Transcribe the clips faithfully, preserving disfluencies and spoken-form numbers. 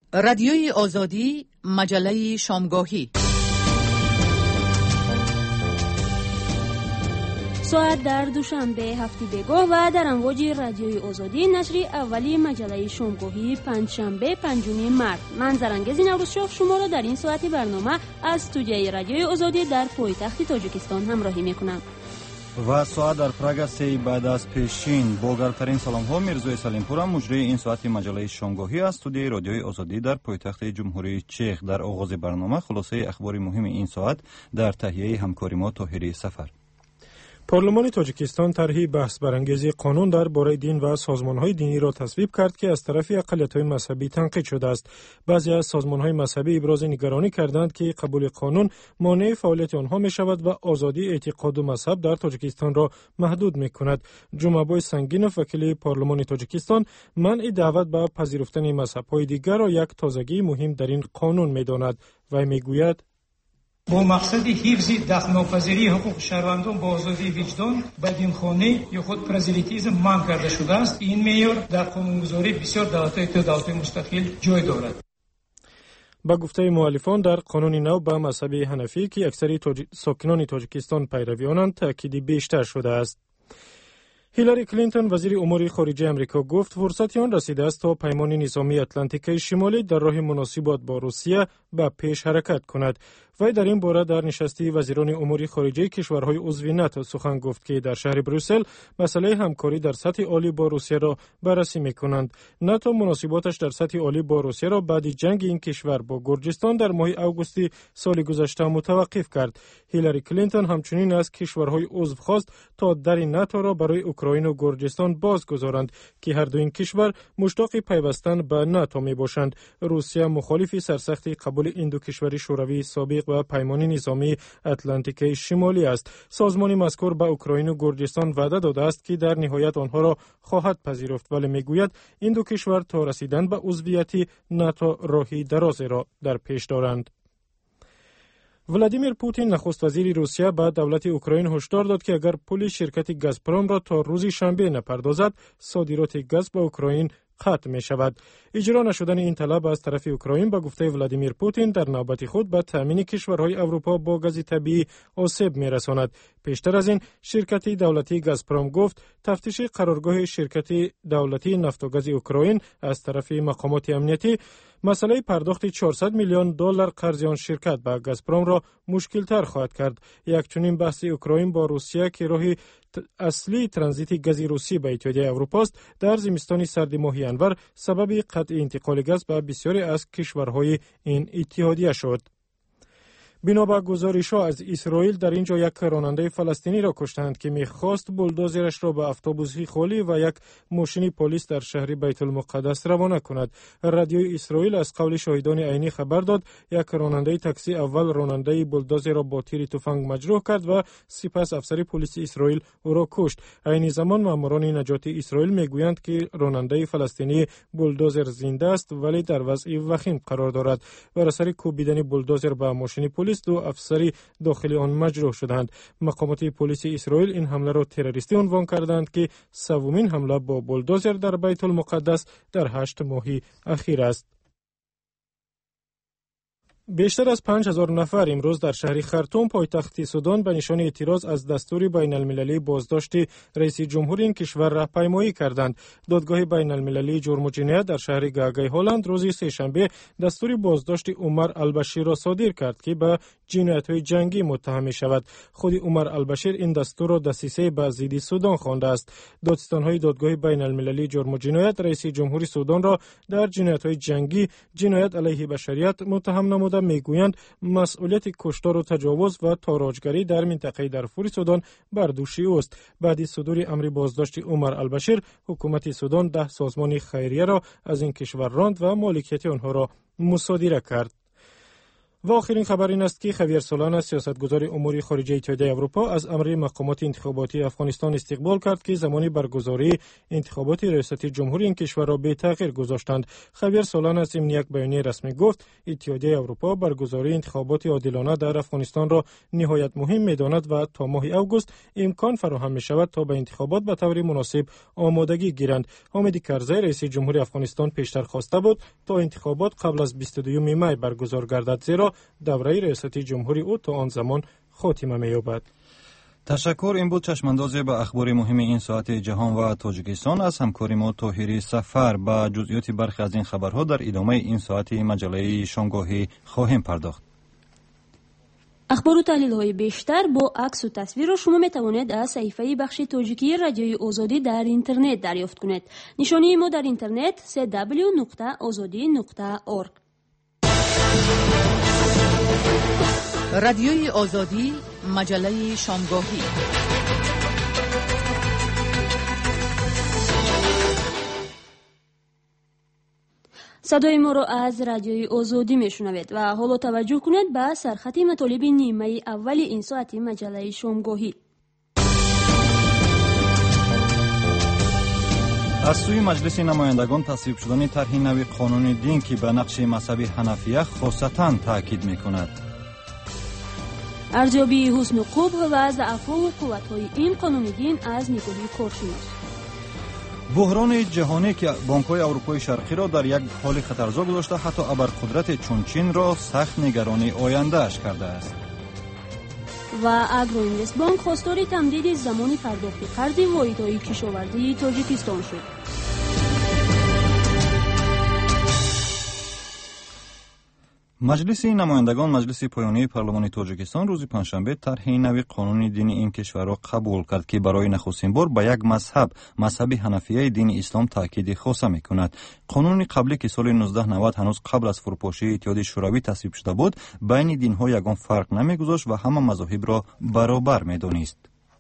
رادیوی آزادی، مجله شامگاهی. ساعت در دوشنبه هفته بگاه و در امواج رادیوی آزادی نشری اولی مجله شامگاهی پنجشنبه پنجم مارس. من زرنگزی نوروزشاه شما را در این ساعت برنامه از استودیوی رادیوی آزادی در پایتخت تاجیکستان همراهی میکنم. و ساعت در پراگ سه بعد از پیشین. با گرمترین سلام ها میرزوی سلیمپور مجری این ساعت مجله شامگاهی از استودیوی رادیوی آزادی در پایتخت جمهوری چک. در آغاز برنامه خلاصه اخبار مهم این ساعت در تهیه همکاری ما طاهری سفر. پارلمان تاجیکستان طرحی بحث برانگیز قانون درباره دین و سازمان‌های دینی را تصویب کرد که از طرف اقلیت‌های مذهبی تنقید شده است. بعضی از سازمان‌های مذهبی ابراز نگرانی کردند که قبول قانون مانع فعالیت آنها می‌شود و آزادی اعتقاد و مذهب در تاجیکستان را محدود می‌کند. جمعه‌بای سنگینوف وکیل پارلمان تاجیکستان منع دعوت به پذیرفتن مذهب‌های دیگر را یک تازگی مهم در این قانون می‌داند و می‌گوید با مقصد حفظ دخل‌ناپذیری حقوق شهروندان با آزادی وجدان به دینخوانی یا خود پرازلیتیسم منع کرده شده است. این معیار در قانونگذاری بسیار دولت‌های تا دولت‌های مستقل جای دارد. با گفته مؤلفان در قانون نو به مذهب حنفی که اکثر تاج... ساکنان تاجیکستان پیروی آنند تأکید بیشتر شده است. هیلاری کلینتون وزیر امور خارجه امریکا گفت فرصتی آن رسیده است تا پیمان نظامی اتلانتیک شمالی در راه مناسبات با روسیه به پیش حرکت کند. وی در این باره در نشستی وزیران امور خارجه کشورهای عضو ناتو سخن گفت که در شهر بروسل مسئله همکاری در سطح عالی با روسیه را بررسی می‌کنند. ناتو مناسباتش در سطح عالی با روسیه را بعد جنگ این کشور با گرجستان در ماه آگوست سال گذشته متوقف کرد. هیلاری کلینتون همچنین از کشورهای عضو خواست تا در ناتو را برای اوکراین و گرجستان باز گذارند که هر دو این کشور مشتاق پیوستن به ناتو میباشند. روسیه مخالف سرسخت قبول این دو کشور شوروی سابق و پیمان نظامی اتلانتیک شمالی است. سازمان مذکور به اوکراین و گرجستان وعده داده است که در نهایت آنها را خواهد پذیرفت، ولی میگوید این دو کشور تا رسیدن به عضویت ناتو راهی دراز را در پیش دارند. ولادیمیر پوتین نخست وزیر روسیه به دولت اوکراین هشدار داد که اگر پول شرکت گازپروم را تا روز شنبه نپردازد صادرات گاز به اوکراین قطع می شود. اجرا نشدن این طلب از طرف اوکراین به گفته ولادیمیر پوتین در نوبت خود به تامین کشورهای اروپا با گاز طبیعی آسیب می رساند. پیشتر از این شرکت دولتی گازپروم گفت تفتیش قرارگاه شرکت دولتی نفت و گاز اوکراین از طرف مقامات امنیتی مسئله پرداخت چهارصد میلیون دلار قرض آن شرکت به گازپروم را مشکل تر خواهد کرد. یک چنین بحث اوکراین با روسیه که راه اصلی ترانزیت گاز روسی به اتحادیه اروپا است در زمستان سرد ماه انور سبب قطع انتقال گاز به بسیاری از کشورهای این اتحادیه شد. بنا به گزارش‌ها از اسرائیل در اینجا یک راننده فلسطینی را کشتند که می‌خواست بولدوزرش را به اتوبوسی خالی و یک ماشین پلیس در شهر بیت المقدس روانه کند. رادیوی اسرائیل از قول شاهدان عینی خبر داد یک راننده تاکسی اول راننده بولدوزر را با تیر تفنگ مجروح کرد و سپس افسر پلیس اسرائیل او را کشت. عین زمان ماموران نجات اسرائیل میگویند که راننده فلسطینی بولدوزر زنده است ولی در وضع وخیم قرار دارد. بر اثر کوبیدن بولدوزر به ماشین پلیس دو افسری داخل آن مجروح شدند. مقامات پلیس اسرائیل این حمله را تروریستی عنوان کردند که سومین حمله با بولدوزر در بیت المقدس در هشت ماهی اخیر است. بیشتر از پنج هزار نفر امروز در شهر خرطوم پایتخت سودان به نشان اعتراض از دستور بین المللی بازداشت رئیس جمهور این کشور راهپیمایی کردند. دادگاه بین المللی جرم و جنایت در شهر گاگای هلند روز سه‌شنبه دستور بازداشت عمر البشیر را صادر کرد که به جنایت‌های جنگی متهم می شود. خود عمر البشیر این دستور را دسیسه به ضد سودان خوانده است. دادستان‌های دادگاه بین المللی جرم و جنایت رئیس جمهور سودان را در جنایت‌های جنگی، جنایت علیه بشریت متهم نموده میگویند مسئولیت کشتار و تجاوز و تاراجگری در منطقه دارفور سودان بر دوش اوست. بعد از صدور امر بازداشت عمر البشیر، حکومت سودان ده سازمان خیریه را از این کشور راند و مالکیت آنها را مصادره کرد. و آخرین خبر این است که خاویر سولانا سیاستگزار امور خارجه اتحادیه اروپا از امر مقامات انتخاباتی افغانستان استقبال کرد که زمان برگزاری انتخابات ریاستی جمهوری این کشور را به تغییر گذاشتند. خاویر سولانا ضمن یک بیانیه رسمی گفت اتحادیه اروپا برگزاری انتخابات عادلانه در افغانستان را نهایت مهم می‌داند و تا ماه اوگوست امکان فراهم می‌شود تا به انتخابات به طور مناسب آمادگی گیرند. حامد کرزی رئیس جمهوری افغانستان پیشتر خواسته بود تا انتخابات قبل از بیست و دوم می برگزار گردد، زیرا دوره ریاستی جمهوری او تا آن زمان خاتمه می‌یابد. تشکر. این بود چشماندازی به اخبار مهم این ساعت جهان و تاجیکستان از همکار ما طاهری سفر. به جزئیات برخی از این خبرها در ادامه این ساعت مجله شامگاهی خواهیم پرداخت. اخبار و تحلیل های بیشتر با عکس و تصویر را شما می توانید از صفحه بخش تاجیکی رادیوی آزادی در اینترنت دریافت کنید. نشانی ما در اینترنت دبلیو دبلیو دبلیو نقطه آزادی نقطه اورگ. رادیوی آزادی، مجله شامگاهی. صدای ما را از رادیوی آزادی میشنوید و حالا توجه کنید به سرخط مطالب نیمه اول این ساعت مجله شامگاهی. از سوی مجلس نمایندگان تصویب شدن طرح نوی قانون دین که به نقش مذهب حنفیه خاصتاً تاکید میکند. ارزیابی حسن و خوب و ضعف و قوت‌های این قانون دین از نگاه کارشناس. بحران جهانی که بانک‌های اروپای شرقی را در یک حال خطرزا گذاشته، حتی ابرقدرت چون چین را سخت نگرانی آینده اش کرده است. و اگرو اینوست بانک خواستار تمدید زمان پرداخت قرض واحدهای کشاورزی تاجیکستان شد. مجلس نمایندگان مجلس پایانی پارلمان تاجیکستان روز پنجشنبه طرح نوی قانون دینی این کشور را قبول کرد که برای نخستین بار به یک مذهب مذهب حنفیه دین اسلام تاکید خاصه میکند. قانون قبلی که سال نوزده نود هنوز قبل از فروپاشی اتحاد شوروی تصویب شده بود، بین دین‌ها یگان فرق نمیگذاشت و همه مذاهب را برابر میدانست.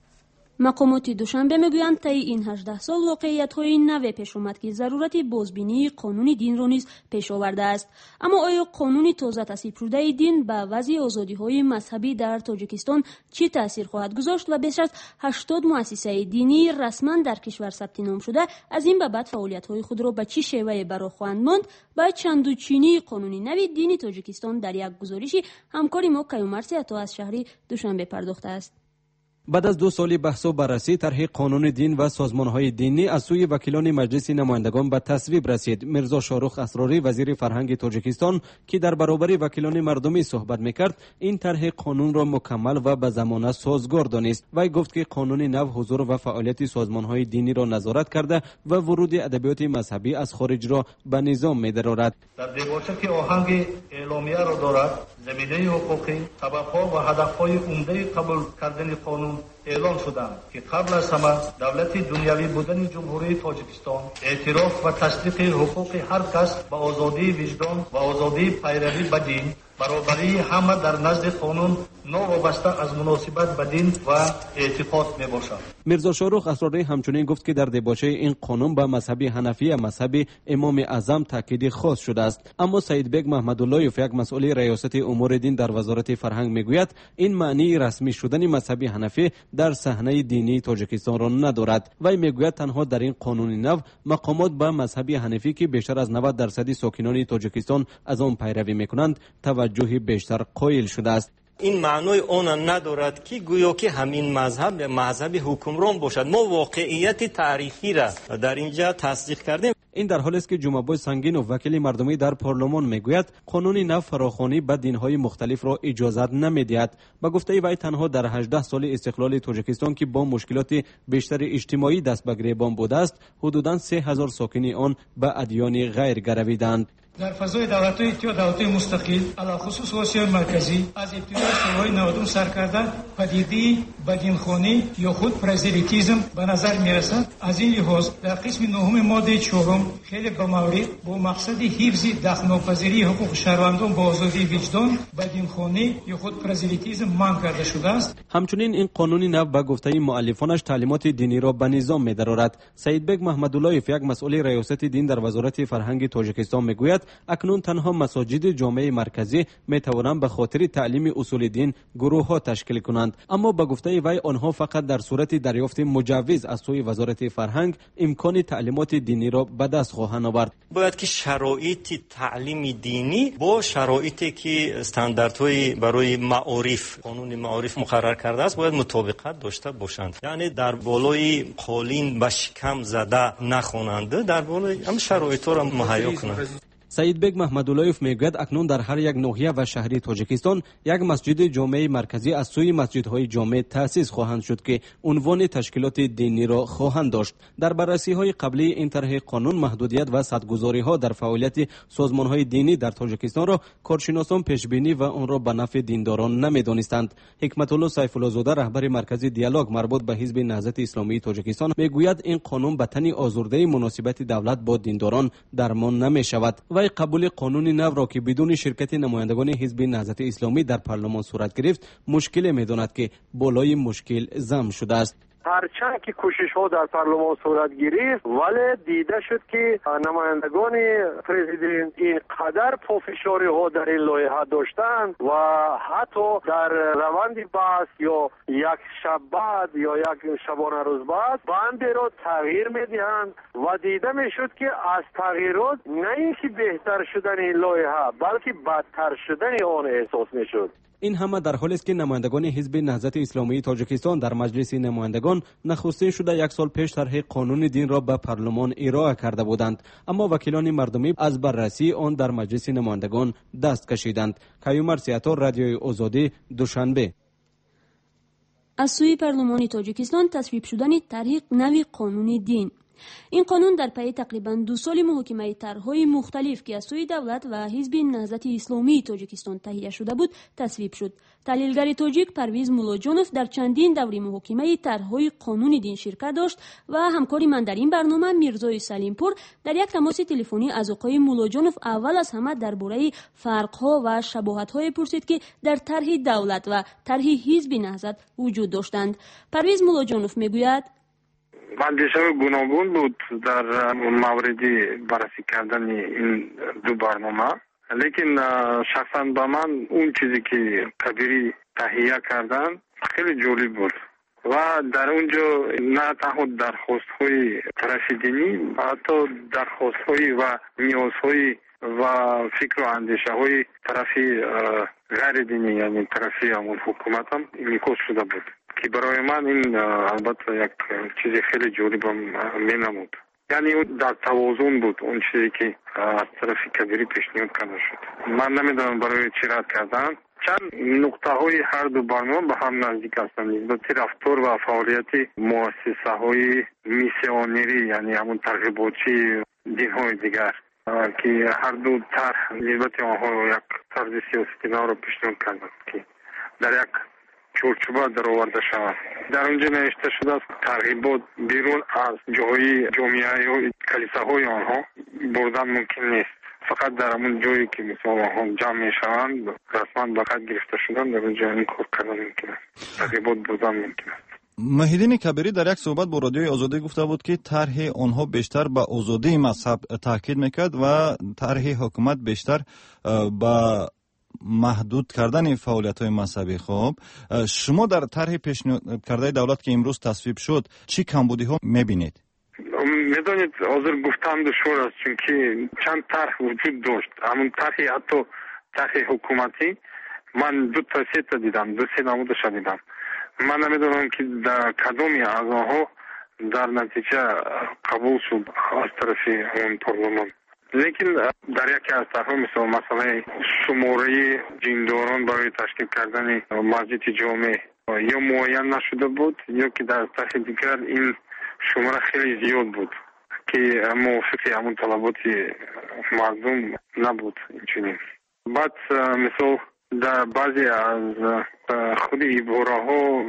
مقامات دوشنبه میگویند طی این هجده سال واقعیت‌های نوی پیش آمد که ضرورت بازبینی قانون دین را نیز پیش آورده است. اما آیا قانون تازه تصویب شده دین به وضع آزادی‌های مذهبی در تاجیکستان چه تأثیر خواهد گذاشت و بیش از هشتاد مؤسسه دینی رسما در کشور ثبت نام شده از این به بعد فعالیت‌های خود را به چه شیوهی برا خواهند ماند؟ با چندوچینی قانون نوی دین تاجیکستان در یک گزارشی همکار ما کیومرثی عطا از شهر دوشنبه پرداخته است. بعد از دو سال بحث و بررسی، طرح قانون دین و سازمان‌های دینی از سوی وکیلان مجلس نمایندگان به تصویب رسید. میرزا شاروخ اسراری وزیر فرهنگ تاجیکستان که در برابر وکیلان مردمی صحبت می‌کرد، این طرح قانون را مکمل و به زمانه سازگار دانست. وی گفت که قانون نو حضور و فعالیت سازمان‌های دینی را نظارت کرده و ورود ادبیات مذهبی از خارج را به نظام می‌درآورد. در دیباچه که آهنگ اعلامیه را دارد، زمینه حقوقی، طبق‌ها و هدف‌های عمده قبول کردن قانون اعلام شدند که قبل از همه دولت دنیوی بودن جمهوری تاجیکستان، اعتراف و تصدیق حقوق هر کس به آزادی وجدان و آزادی پیروی به دین، برابری همه در نزد قانون نوابسته از مناسبت به دین و اعتقاد می باشد. میرزا شاروخ اسراری همچنین گفت که در دیباچه این قانون به مذهب حنفی مذهب امام اعظم تاکید خاص شده است. اما سید بیگ محمد اللهیف، یک مسئول ریاست امور دین در وزارت فرهنگ، میگوید این معنی رسمی شدن مذهب حنفی در صحنه دینی تاجیکستان را ندارد. وی میگوید تنها در این قانون نو مقامات به مذهب حنفی که بیشتر از نود درصد ساکنان تاجیکستان از آن پیروی میکنند توجه بیشتر قائل شده است. این معنای اون ندارد که گویا که همین مذهب مذهب حکمران باشد. ما واقعیت تاریخی را در اینجا تصدیق کردیم. این در حالی است که جمعه‌بای سنگین و وکیل مردمی در پارلمان میگوید قانون نو فراخوانی به دین‌های مختلف را اجازه نمی‌دهد. با گفته وی تنها در هجده سال استقلال تاجیکستان که با مشکلات بیشتر اجتماعی دست به گریبان بوده است، حدوداً سه هزار ساکن آن به ادیان غیر گرویدند. در فضای دولت‌های اتحاد دولت‌های مستقل علی خصوص آسیای مرکزی از ابتدای سال‌های نود سر کرده پدیده بدینخوانی یا خود پرزیدنتیسم به نظر می‌رسد. از این لحاظ در قسم نهم ماده چهارم خیلی به مورد با مقصد حفظ دخل‌ناپذیری حقوق شهروندان با آزادی وجدان بدینخوانی یا خود پرزیدنتیسم منع کرده شده است. همچنین این قانون نو به گفته مؤلفانش تعلیمات دینی را به نظام می‌درآورد. سید بیگ محمد اللهیف، یک مسئول ریاست دین در وزارت فرهنگ تاجیکستان، میگوید میگوید اکنون تنها مساجد جامعه مرکزی میتوانند به خاطر تعلیم اصول دین گروه ها تشکیل کنند، اما به گفته وی آنها فقط در صورت دریافت مجوز از سوی وزارت فرهنگ امکان تعلیمات دینی را به دست خواهند آورد. باید که شرایط تعلیم دینی با شرایطی که استانداردهای برای معارف قانون معارف مقرر کرده است باید مطابقت داشته باشند. یعنی در بالای قالین به شکم زده نخواننده، در بالای هم شرایط را مهیا کنند. سعید بیگ محمداللهیف میگوید اکنون در هر یک ناحیه و شهری تاجیکستان یک مسجد جامعه مرکزی از سوی مسجدهای جامع تأسیس خواهند شد که عنوان تشکیلات دینی را خواهند داشت. در بررسی های قبلی این طرح قانون محدودیت و سدگذاری ها در فعالیت سازمان های دینی در تاجیکستان را کارشناسان پیش بینی و آن را به نفع دینداران نمیدانستند. حکمت الله سیف الله زاده رهبر مرکز دیالوگ مربوط به حزب نهضت اسلامی تاجیکستان میگوید این قانون به تنی آزرده مناسبت دولت با دینداران درمان نمی شود. وی قبول قانون نو را که بدون شرکت نمایندگان حزب نهضت اسلامی در پارلمان صورت گرفت مشکل می‌داند که بالای مشکل ضم شده است. هرچند که کوشش ها در پارلمان صورت گرفت ولی دیده شد که نمایندگان پرزیدنت اینقدر پافشاری ها در این لایحه داشتند و حتی در روند بحث یا یک شب بعد یا یک شبانه روز بعد بند را تغییر میدهند و دیده میشد که از تغییرات نه اینکه بهتر شدن این لایحه بلکه بدتر شدن آن احساس میشد. این همه در حالی است که نمایندگان حزب نهضت اسلامی تاجیکستان در مجلس نمایندگان نخستین شده یک سال پیش طرح قانون دین را به پارلمان ارائه کرده بودند، اما وکیلان مردمی از بررسی آن در مجلس نمایندگان دست کشیدند. کیومر سیاتور، رادیوی آزادی، دوشنبه. از سوی پارلمان تاجیکستان تصویب شدن طرح نوی قانون دین. این قانون در پی تقریبا دو سال محاکمه طرح‌های مختلف که از سوی دولت و حزب نهضت اسلامی تاجیکستان تهیه شده بود تصویب شد. تحلیلگر تاجیک پرویز مولاجانوف در چندین دوره محاکمه طرح‌های قانون دین شرکت داشت و همکاری من در این برنامه میرزای سلیمپور در یک تماس تلفنی از آقای مولاجانوف اول از همه درباره فرق‌ها و شباهت‌های پرسید که در طرح دولت و طرح حزب نهضت وجود داشتند. پرویز مولاجانوف میگوید اندیشه گوناگون بود در موردی بررسی کردن این دو برنامه، لیکن شخصا با من اون چیزی که کبیری تهیه کردن خیلی جالب بود و در اونجا نه تنها درخواست‌های طرف دینی حتی درخواست‌های و نیازهای و فکر و اندیشه‌های طرف غیر دینی یعنی طرف همون حکومت هم انعکاس شده بود که برای من این البته یک چیز خیلی جالب می نمود. یعنی در توازن بود اون چیزی که از طرف کبیری پیشنهاد کرده شد. من نمیدونم برای چی رد کردن. چند نقطه های هر دو برنامه به هم نزدیک هستند نسبت رفتار و فعالیت مؤسسه های میسیونری یعنی همون ترغیباتی دین های دیگر که هر دو طرح نسبت آنها یک طرز سیاسی نو را پیشنهاد کردند که در یک چارچوبه در آورده شود. در اونجا نوشته شده است ترغیبات بیرون از جاهای جامعه و کلیساهای آنها بردن ممکن نیست. فقط در همون جایی که مثلا آنها جمع می شوند رسما به قد گرفته شدن در اونجا این کار کردن ممکن است. ترغیبات بردن ممکن است. محیدین کبیری در یک صحبت با رادیوی آزادی گفته بود که طرح آنها بیشتر به آزادی مذهب تاکید میکرد و طرح حکومت بیشتر به محدود کردن فعالیت‌های مذهبی. خوب شما در طرح پیشنهاد کرده دولت که امروز تصویب شد چی کمبودی‌ها می‌بینید؟ می‌دونید حاضر گفتن دشوار است چون که چند طرح وجود داشت. همون طرح حتی طرح حکومتی من دو تا سه تا دیدم، دو سه نمودش دیدم. من نمی‌دونم که در کدومی از آنها در نتیجه قبول شد از طرف اون پارلمان. لیکن در یکی از طرح‌ها مثل مسئله شماره دینداران برای تشکیل کردن مسجد جامع یا معین نشده بود یا که در طرح دیگر این شماره خیلی زیاد بود که موافق همون طلبات مردم نبود. اینچنین بعد مثل در بعضی از خود عباره ها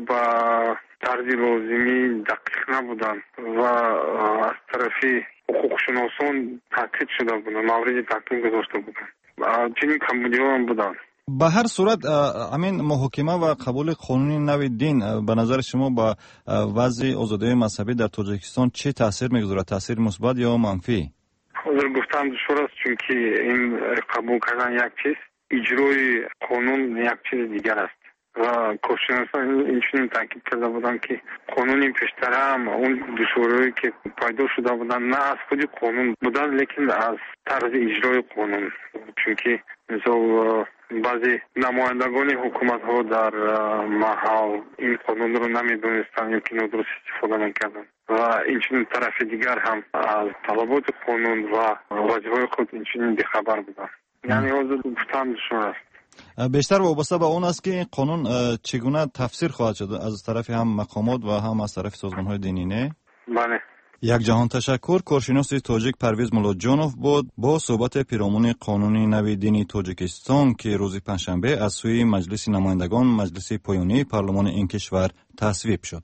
با طرز لازمی دقیق نبودن و از طرفی حقوق شناسان تاکید شده بودن، مورد تاکید گذاشته بودن. چنین کمبودی ها هم بودن. به هر صورت همین محاکمه و قبول قانون نو دین به نظر شما با وضع آزادی مذهبی در تاجیکستان چه تاثیر میگذارد؟ تاثیر مثبت یا منفی؟ حاضر گفتم دشوار است چون که این قبول کردن یک چیز، اجرای قانون یک چیز دیگر است و کارشناسان این چنین تاکید کرده بودند که قانون پیشتر هم اون دشواری‌هایی که پیدا شده بودن نه از خود قانون بودن لیکن از طرز اجرای قانون، چون که مثلا بعضی نمایندگان حکومت ها در محل این قانون رو نمیدونستند یا که ندرست استفاده میکردن و این چنین طرف دیگر هم از طلبات قانون و واجبات خود این چنین بیخبر بودن. یعنی حاضر گفتن دشوار است. بیشتر وابسته به اون است که این قانون چگونه تفسیر خواهد شد از طرف هم مقامات و هم از طرف سازمان های دینی، نه؟ بله. یک جهان تشکر. کارشناس تاجیک پرویز ملاجانوف بود با صحبت پیرامون قانون نوی دینی تاجیکستان که روز پنجشنبه از سوی مجلس نمایندگان مجلس پایانی پارلمان این کشور تصویب شد.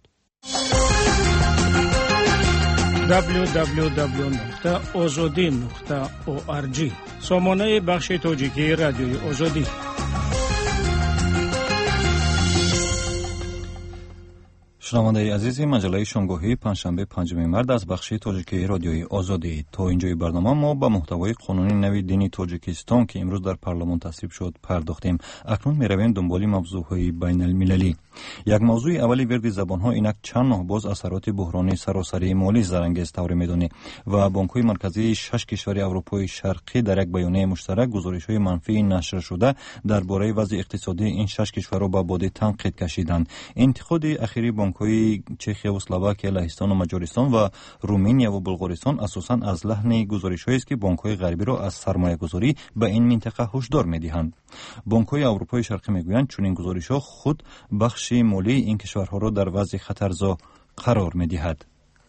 دبلیو دبلیو دبلیو نقطه آزادی نقطه او آر جی سامانه بخش تاجیکی رادیوی آزادی. شنونده عزیز، مجله شامگاهی پنجشنبه پنجم مارس از بخش تاجیکی رادیوی آزادی. تا اینجای برنامه ما به محتوای قانون نوی دینی تاجیکستان که امروز در پارلمان تصویب شد پرداختیم. اکنون میرویم دنبال موضوعهای بین المللی. یک موضوع اولی ورد زبانها اینک چند ماه باز اثرات بحران سراسری مالی زرانگیز طور میدونه و بانک‌های مرکزی شش کشور اروپای شرقی در یک بیانیه مشترک گزارش‌های منفی نشر شده درباره وضع اقتصادی این شش کشور را به باد تنقید کشیدند. انتقاد اخیری بانک‌های چخیا و اسلواکیا، لهستان و مجارستان و رومانیا و بلغارستان اساساً از لحن گزارش‌هایی است که بانک‌های غربی را از سرمایه‌گذاری به این منطقه هشدار می‌دهند. بانک‌های اروپای شرقی می‌گویند چنین گزارش‌ها خود بخش مالی این کشورها را در وضع خطرزا قرار می‌دهد.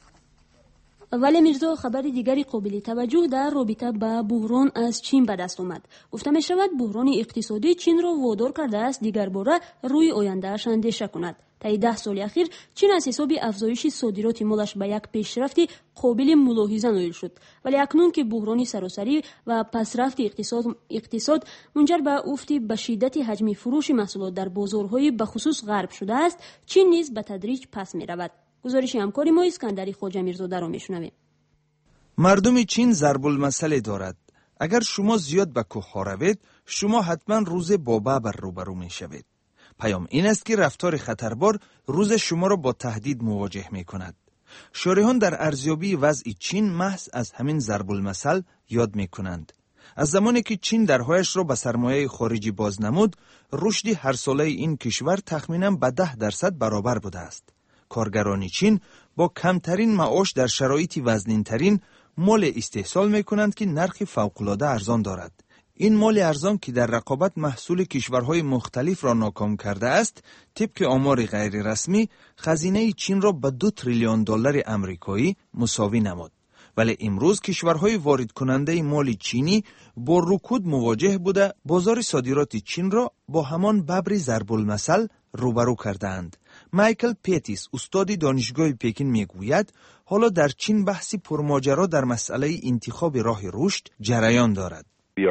ولی میرزا خبر دیگری قابل توجه در رابطه با بحران از چین به دست آمد. گفته می شود بحران اقتصادی چین را وادار کرده است دیگر باره روی آینده‌اش اندیشه کند. طی ده سال اخیر چین از حساب افزایش صادرات مالش به یک پیشرفتی قابل ملاحظه نایل شد، ولی اکنون که بحران سراسری و پسرفت اقتصاد اقتصاد منجر به افت به شدت حجم فروش محصولات در بازارهای به خصوص غرب شده است، چین نیز به تدریج پس می رود. گزارش همکاری ما اسکندری خواجه میرزاده را میشنویم. مردم چین ضرب المثل دارد. اگر شما زیاد به کوه ها روید، شما حتما روز با ببر روبرو می شوید. پیام این است که رفتار خطربار روز شما را با تهدید مواجه می کند. شارحان در ارزیابی وضع چین محض از همین ضرب المثل یاد می کنند. از زمانی که چین درهایش را به سرمایه خارجی باز نمود، رشد هر ساله این کشور تخمیناً به ده درصد برابر بوده است. کارگران چین با کمترین معاش در شرایطی وزنینترین مال استحصال می کنند که نرخ فوق‌العاده ارزان دارد. این مال ارزان که در رقابت محصول کشورهای مختلف را ناکام کرده است، طبق آمار غیر رسمی خزینه چین را به دو تریلیون دلار آمریکایی مساوی نمود. ولی امروز کشورهای وارد کننده مال چینی با رکود مواجه بوده بازار صادرات چین را با همان ببر ضرب المثل روبرو کردند. مایکل پیتیس استاد دانشگاه پکین میگوید حالا در چین بحثی پرماجرا در مسئله انتخاب راه رشد جریان دارد.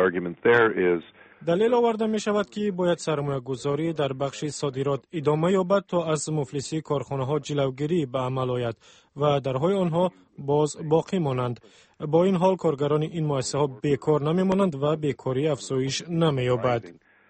دلیل آورده می شود که باید سرمایه گذاری در بخش صادرات ادامه یابد تا از مفلسی کارخانه ها جلوگیری به عمل آید و درهای آنها باز باقی مانند. با این حال کارگران این مؤسسه ها بیکار نمی مانند و بیکاری افزایش نمی یابد.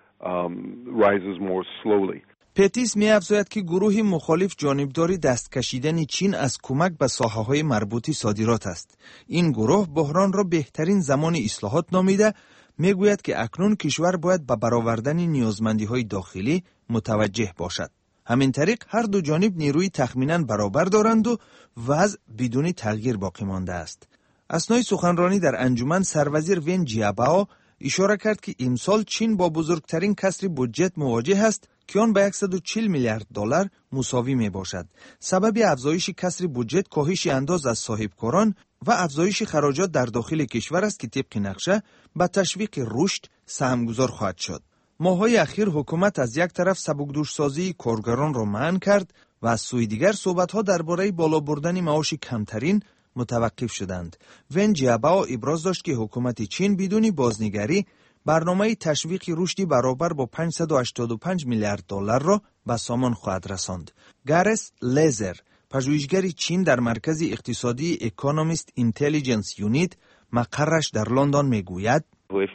پیتیس می افزاید که گروه مخالف جانبداری دست کشیدن چین از کمک به ساحه های مربوط صادرات است. این گروه بحران را بهترین زمان اصلاحات نامیده، می گوید که اکنون کشور باید به برآوردن نیازمندی های داخلی متوجه باشد. همین طریق هر دو جانب نیروی تخمیناً برابر دارند و وضع بدون تغییر باقی مانده است. اثنای سخنرانی در انجمن سروزیر ون جیابائو اشاره کرد که امسال چین با بزرگترین کسر بودجه مواجه است که آن به صد و چهل میلیارد دلار مساوی می باشد. سبب افزایش کسر بودجه کاهش انداز از صاحبکاران و افزایش خراجات در داخل کشور است که طبق نقشه به تشویق رشد سهمگذار خواهد شد. ماه‌های اخیر حکومت از یک طرف سبکدوش‌سازی کارگران را منع کرد و از سوی دیگر صحبت‌ها درباره بالا بردن معاش کمترین متوقف شدند. ون جیابائو ابراز داشت که حکومت چین بدون بازنگری برنامه تشویق رشدی برابر با پانصد و هشتاد و پنج میلیارد دلار را به سامان خواهد رساند. گارس لیزر، پژوهشگر چین در مرکز اقتصادی اکونومیست اینتلیجنس یونیت، مقرش در لندن میگوید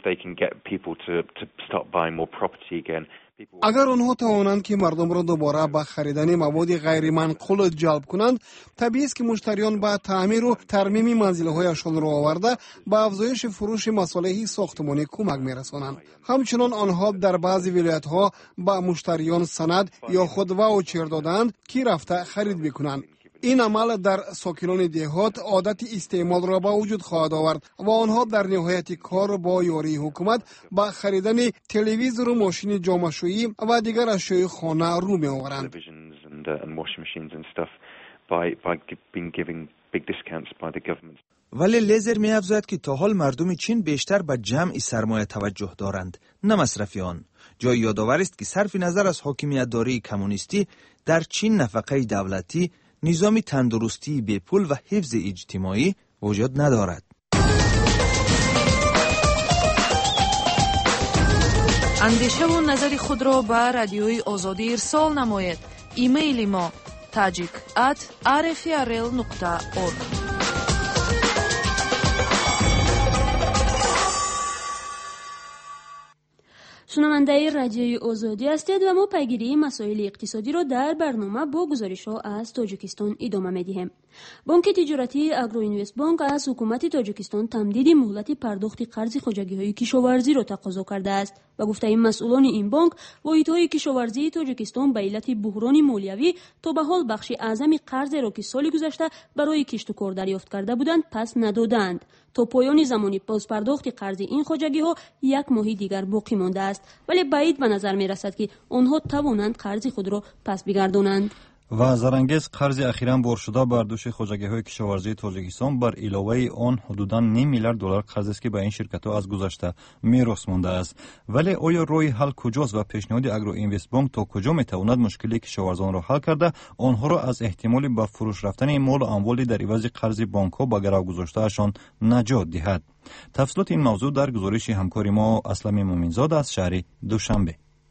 اگر آنها توانند که مردم را دوباره به خریدن مواد غیر منقول جلب کنند، طبیعی است که مشتریان به تعمیر و ترمیم منزل‌هایشان را آورده به افزایش فروش مصالح ساختمانی کمک می‌رسانند. همچنین آنها در بعضی ولایت‌ها به مشتریان سند یا خود واوچر دادند که رفته خرید بکنند. این عمل در ساکنان دهات عادت استعمال را به وجود خواهد آورد و آنها در نهایت کار با یاری حکومت به خریدن تلویزیون و ماشین جامه‌شویی و دیگر اشیاء خانه رو می آورند. ولی لیزر می افزاید که تا حال مردم چین بیشتر به جمع سرمایه توجه دارند، نه مصرفیان. جای یادآور است که صرف نظر از حاکمیت داری کمونیستی در چین نفقه دولتی، نظام تندرستی بی پول و حفظ اجتماعی وجود ندارد. اندیشه و نظر خود را به رادیوی آزادی ارسال نمایید. ایمیل ما tajik at r f r l nokta org. شنونده رادیوی آزادی هستید و ما پیگیری مسائل اقتصادی را در برنامه با گزارش‌ها از تاجیکستان ادامه می‌دهیم. بانک تجارتی اگرو اینوست بانک از حکومت تاجیکستان تمدید مهلت پرداخت قرض خواجگی‌های کشاورزی را تقاضا کرده است. به گفته مسئولان این بانک، واحدهای کشاورزی تاجیکستان به علت بحران مالیوی تا به حال بخش اعظم قرض را که سال گذشته برای کشت و کار دریافت کرده بودند پس ندادند. تا پایان زمانی باز پرداخت قرض این خواجگی‌ها یک ماه دیگر باقی مانده است، ولی بعید به نظر می‌رسد که آنها توانند قرض خود را پس بگردانند. و زرانگیز قرض اخیراً بر شده بر دوش خواجگی‌های کشاورزی تاجیکستان بر علاوه آن حدوداً نیم میلیارد دلار قرض است که به این شرکت‌ها از گذشته میراث مانده است. ولی آیا راه حل کجاست و پیشنهاد اگرو اینوست بانک تا کجا میتواند مشکلی کشاورزان را حل کرده آنها را از احتمال به فروش رفتن مال و اموالی در عوض قرض بانک‌ها به گرو گذاشتهشان نجات دهد؟ تفصیلات این موضوع در گزارش همکار ما اسلم مومنزاد از شهر دوشنبه.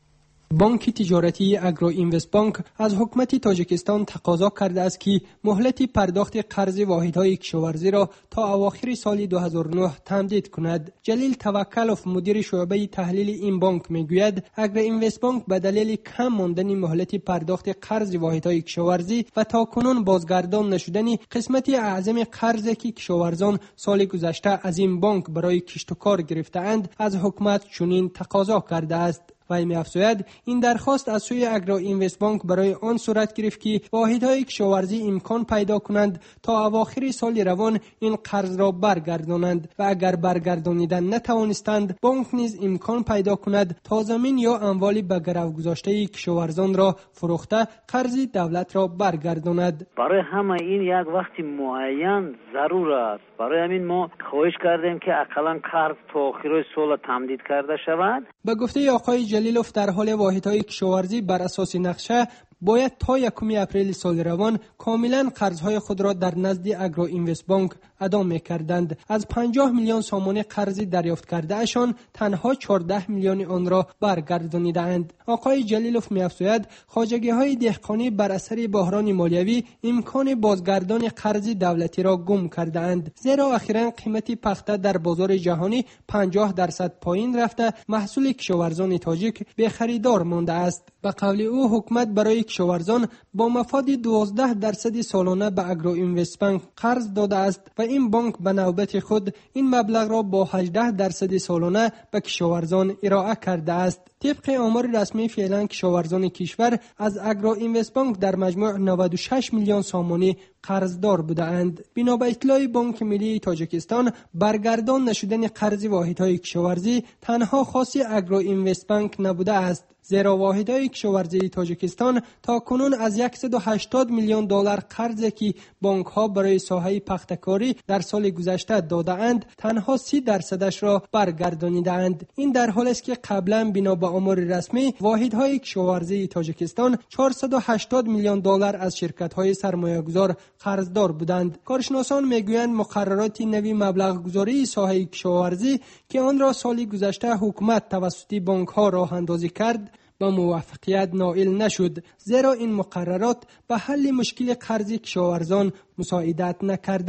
بانک تجارتی اگرو اینوست بانک از حکومت تاجیکستان تقاضا کرده است که مهلت پرداخت قرض واحدهای کشاورزی را تا اواخر سال دو هزار و نه تمدید کند. جلیل توکلوف مدیر شعبه تحلیل این بانک میگوید اگرو اینوست بانک به دلیل کم ماندن مهلت پرداخت قرض واحدهای کشاورزی و تاکنون بازگردان نشدن قسمت اعظم قرضی که کشاورزان سال گذشته از این بانک برای کشت و کار گرفته‌اند از حکومت چنین تقاضا کرده است. و می‌افزاید این درخواست از سوی اگرو اینوست بانک برای آن صورت گرفت که واحدهای کشاورزی امکان پیدا کنند تا اواخر سال روان این قرض را برگردانند و اگر برگردانیدن نتوانستند بانک نیز امکان پیدا کند تا زمین یا اموالی به گرو گذاشته کشاورزان را فروخته قرض دولت را برگرداند. برای همه این یک وقت معین ضرور است. برای همین ما خواهش کردیم که اقلا قرض تا آخر سال تمدید کرده شود. به گفته آقای جلیلوف در حال واحدهای کشاورزی بر اساس نقشه باید تا یکم اپریل سال روان کاملا قرضهای خود را در نزد اگرو اینوست بانک ادا می‌کردند. از پنجاه میلیون سامانه قرض دریافت کرده اشان تنها چهارده میلیون آن را برگردانیدند. آقای جلیلوف می‌افزاید خواجگی‌های دهقانی بر اثر بحران مالیوی امکان بازگردان قرض دولتی را گم کرده‌اند، زیرا اخیراً قیمت پخته در بازار جهانی پنجاه درصد پایین رفته محصول کشاورزان تاجیک به خریدار مانده است. به قول او حکومت برای کشاورزان با مفاد دوازده درصد سالانه به اگرو اینوست بانک قرض داده است و این بانک به نوبت خود این مبلغ را با هجده درصد سالانه به کشاورزان ارائه کرده است. طبق آمار رسمی فعلا کشاورزان کشور از اگرو اینوست بانک در مجموع نود و شش میلیون سامانی قرضدار بودند. بنا به اطلاع بانک ملی تاجیکستان برگردان نشدن قرض واحدهای کشاورزی تنها خاص اگرو اینوست بانک نبوده است، زیرا واحدهای کشاورزی تاجیکستان تا کنون از صد و هشتاد میلیون دلار قرضی که بانک ها برای ساحه پخته‌کاری در سال گذشته داده اند تنها سی درصدش را برگردانیده اند. این در حالی است که قبلا بنا به آمار رسمی واحدهای کشاورزی تاجیکستان چهارصد و هشتاد میلیون دلار از شرکت‌های سرمایه‌گذار قرضدار بودند. کارشناسان میگویند مقررات نوی مبلغ گذاری ساحه کشاورزی که آن را سال گذشته حکومت توسط بانک ها راه اندازی کرد با موفقیت نائل نشد، زیرا این مقررات به حل مشکل قرض کشاورزان مساعدت نکرده است.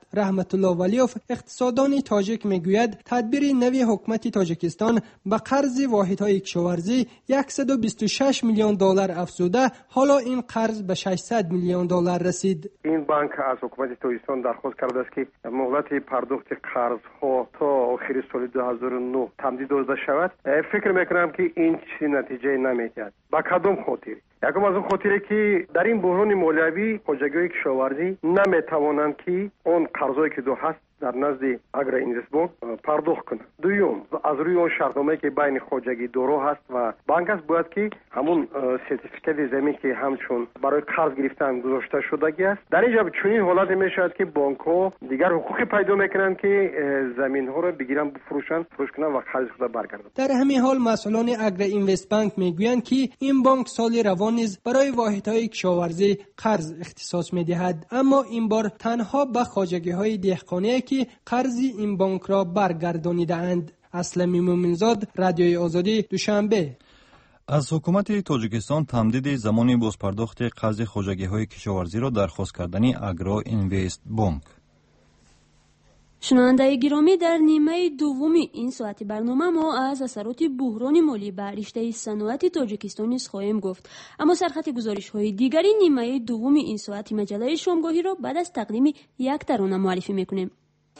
رحمت الله ولیوف اقتصاددان تاجیک میگوید تدبیر نوی حکومت تاجیکستان به قرض واحدهای کشاورزی صد و بیست و شش میلیون دلار افزوده، حالا این قرض به ششصد میلیون دلار رسید. این بانک از حکومت تاجیکستان درخواست کرده است که مهلت پرداخت قرض ها تا آخر سال دو هزار و نه تمدید داشته شود. فکر میکنم که این چیزی نتیجه نمیدهد. با کدام خاطر؟ یکم از اون خاطره که در این بحران مالیوی خواجگی‌های کشاورزی نمیتوانند که اون قرضایی که دو هست در نزد اگر اینوستبانک پرداخت کنند. دوم، از روی اون شرطنامه‌ای که بین خواجگی دورو هست و بانک است باید که همون سرتیفیکت زمین که همچون برای قرض گرفتن گذاشته شدگی است. در اینجا چنین حالت میشود که بانک‌ها دیگر حقوقی پیدا میکنند که زمین‌ها را بگیرن بفروشن، فروش کنن و قرض خود برگردونن. در همین حال مسئولان اگر اینوستبانک میگویند که این بانک سال روان نیز برای واحدهای کشاورزی قرض اختصاص میدهد، اما این بار تنها به خواجگی‌های دهقانی که قرضی این بانک را برگردانیده اند. اسلمی مومنزاد، رادیوی آزادی، دوشنبه. از حکومت تاجیکستان تمدید زمان بازپرداخت قرض خواجگی‌های کشاورزی را درخواست کردن اگرو اینوست بانک. شنونده گرامی، در نیمه دومی این ساعت برنامه ما از اثرات بحران مالی بر رشته صنعت تاجیکستان نیز خواهیم گفت، اما سرخط گزارش‌های دیگری نیمه دوم این ساعت مجله شامگاهی را بعد از تقدیم یک ترانه معرفی می‌کنیم.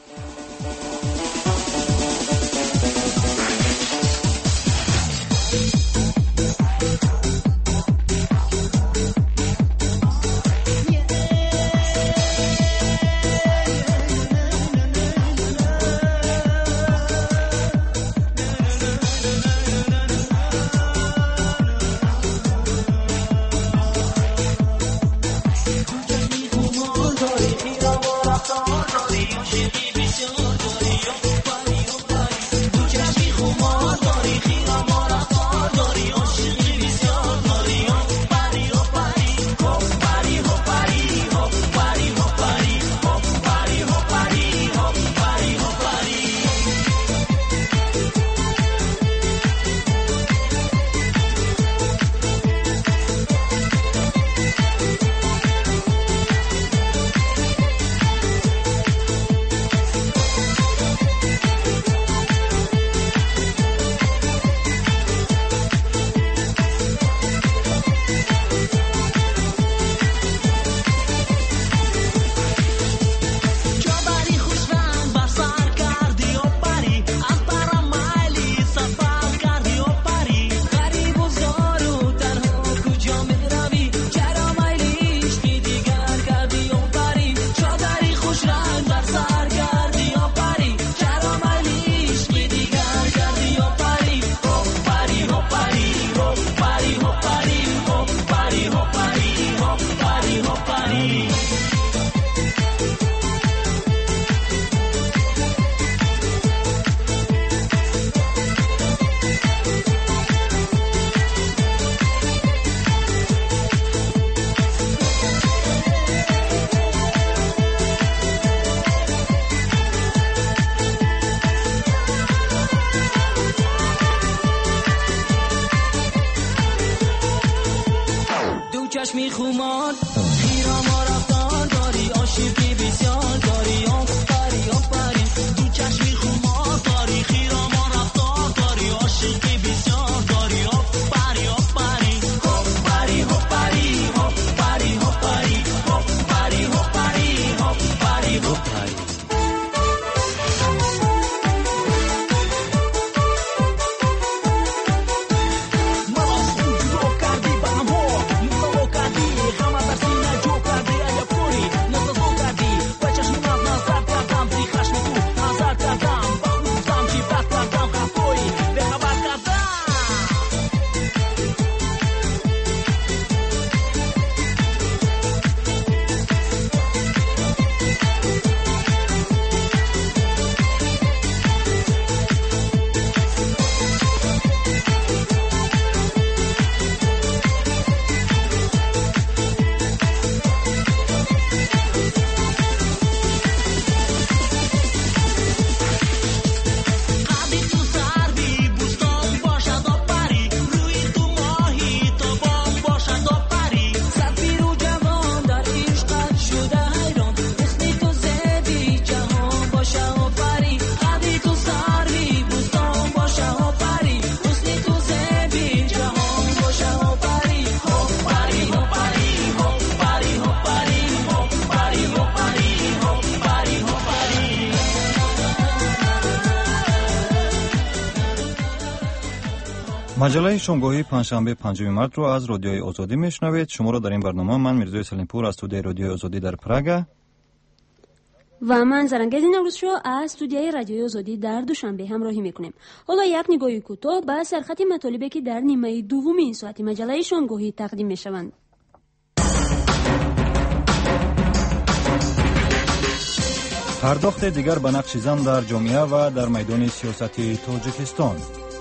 چشمی خمار خیرا ما رفتار داری عاشقی بسیار داری آفری آفری دو چشمی خمار داری خیرا ما رفتار داری عاشقی بسیار داری آفری آفری آفری آفری آفری آفری آفری آفری آفری آفری مجله شامگاهی پنجشنبه پنجم مارس رو از رادیوی آزادی میشنوید. شما را در این برنامه من میرزای سلیمپور از استودیوی رادیوی آزادی در پراگ و من زرنگز نوروز شو از استودیوی رادیوی آزادی در دوشنبه همراهی میکنیم. حالا یک نگاهی کوتاه به سرخط مطالبی که در نیمه دوم این ساعت مجله شامگاهی تقدیم میشوند. پرداخت دیگر به نقش زن در جامعه و در میدان سیاستی تاجیکستان.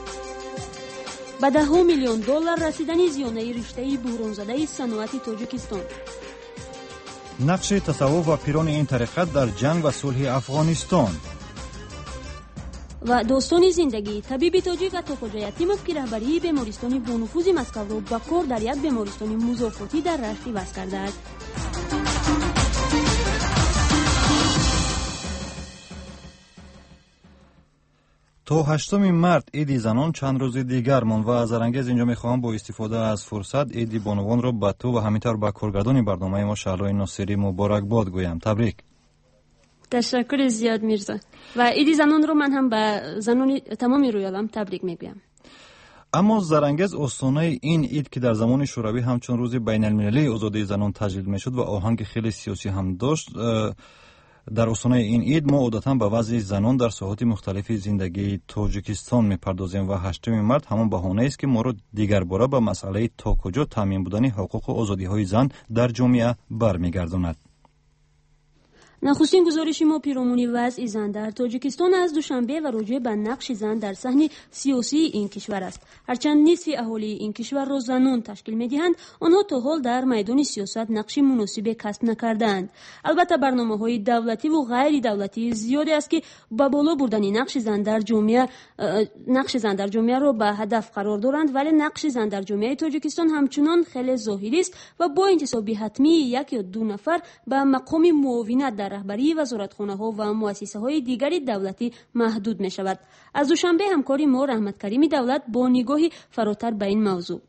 به ده ها میلیون دلار رسیدن زیانه رشته بحران‌زده صنعت تاجیکستان. نقش تصوف و پیران این طریقت در جنگ و صلح افغانستان. و داستان زندگی طبیب تاجیک عطاخواجه یتیموف که رهبری بیمارستان با نفوذ مسکو را به کار در یک بیمارستان مضافاتی در رشت وصل کرده است. تا هشتم مارس عید زنان چند روز دیگر ماند و زرنگز اینجا میخواهم با استفاده از فرصت عید بانوان را به تو و همینطور به کارگردان برنامه ما شعلای ناصری مبارکباد گویم. تبریک. تشکر زیاد میرزا. و عید زنان رو من هم به زنان تمام رویالم تبریک میگویم. اما زرنگز آستانه این عید که در زمان شوروی همچون روز بین المللی آزادی زنان تجلیل میشد و آهنگ خیلی سیاسی هم داشت، در آستانه این عید ما عادتاً به وضع زنان در ساحات مختلف زندگی تاجیکستان میپردازیم و هشتم مارس همان بهانه است که ما را دیگر باره به مسئله تا کجا تامین بودن حقوق و آزادی های زن در جامعه برمیگرداند. نخستین گزارش ما پیرامون وضع زن در تاجیکستان از دوشنبه و راجع به نقش زن در صحن سیاسی این کشور است. هرچند نصف اهالی این کشور را زنان تشکیل می‌دهند، آنها تا حال در میدان سیاست نقش مناسب کسب نکردند. البته برنامه‌های دولتی و غیر دولتی زیادی است که با بالا بردن نقش زن در جامعه نقش زن در جامعه را به هدف قرار دارند، ولی نقش زن در جامعه تاجیکستان همچنان خیلی ظاهری است و با انتصاب حتمی یک یا دو نفر به مقام معاونت در رهبری وزارتخانه‌ها و مؤسسه‌های دیگری دولتی محدود می‌شود. از دوشنبه همکاری ما رحمت کریمی دولت با نگاهی فراتر به این موضوع.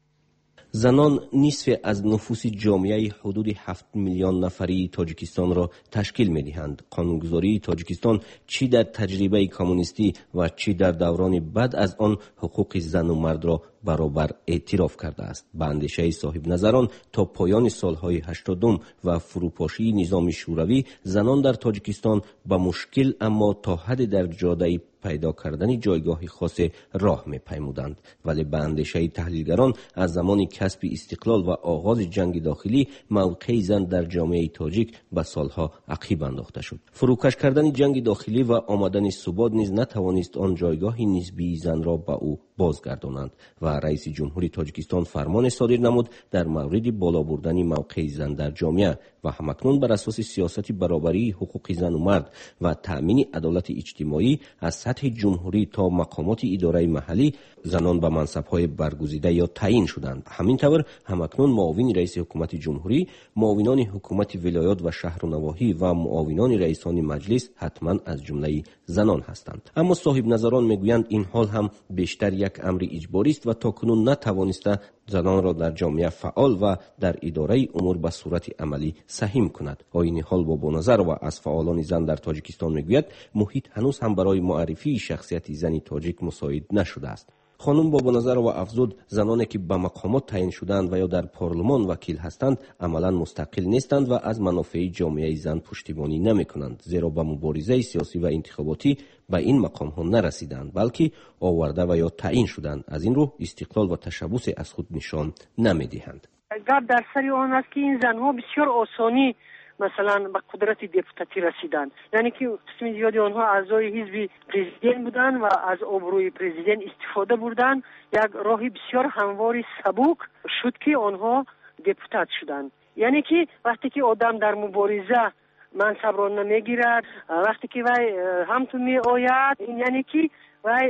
زنان نصف از نفوس جامعه حدود هفت میلیون نفری تاجیکستان را تشکیل می‌دهند. قانونگذاری تاجیکستان چی در تجربه کمونیستی و چی در دوران بعد از آن حقوق زن و مرد را برابر اعتراف کرده است. به اندیشه صاحب نظران تا پایان سالهای هشتادم و فروپاشی نظام شوروی زنان در تاجیکستان با مشکل اما تا حد در جاده پیدا کردن جایگاه خاص راه می‌پیمودند، ولی به اندیشه تحلیلگران از زمان کسب استقلال و آغاز جنگ داخلی موقع زن در جامعه تاجیک به سالها عقب انداخته شد. فروکش کردن جنگ داخلی و آمدن ثبات نیز نتوانست آن جایگاه نسبی زن را به او بازگردانند و رئیس جمهوری تاجیکستان فرمان صادر نمود در مورد بالا بردن موقع زن در جامعه و همکنون بر اساس سیاست برابری حقوق زن و مرد و تأمین عدالت اجتماعی از سطح جمهوری تا مقامات اداره محلی زنان به منصب‌های برگزیده یا تعیین شدند. همینطور همکنون معاون رئیس حکومت جمهوری، معاونان حکومت ولایات و شهر و نواحی و معاونان رئیسان مجلس حتما از جمله زنان هستند. اما صاحب نظران میگویند این حال هم بیشتر یک امر اجباری است و تاکنون نتوانسته زنان را در جامعه فعال و در اداره امور به صورت عملی سهم کند. آیین حال با بنظر و از فعالان زن در تاجیکستان میگوید محیط هنوز هم برای معرفی شخصیت زنی تاجیک مساعد نشده است. خانم با بنظر و افزود زنانی که به مقامات تعیین شدند و یا در پارلمان وکیل هستند عملا مستقل نیستند و از منافع جامعه زن پشتیبانی نمی کنند، زیرا به مبارزه سیاسی و انتخاباتی به این مقام ها نرسیدند بلکه آورده و یا تعیین شدند. از این رو استقلال و تشبث از خود نشان نمی دهند. گپ در سر آن است که این زنها بسیار آسانی مثلا به قدرت دپوتاتی رسیدند، یعنی که قسم زیادی آنها اعضای حزب پرزیدنت بودند و از آبروی پرزیدنت استفاده بردند. یک راهی بسیار هموار سبک شد که آنها دپوتات شدند. یعنی که وقتی که آدم در مبارزه منصب را نمیگیرد، وقتی که وی همتون می آید، یعنی که وی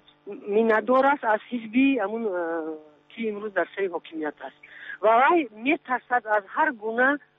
میندار است از حزبی همون که امروز در سر حاکمیت است و وی می ترسد از هر گونه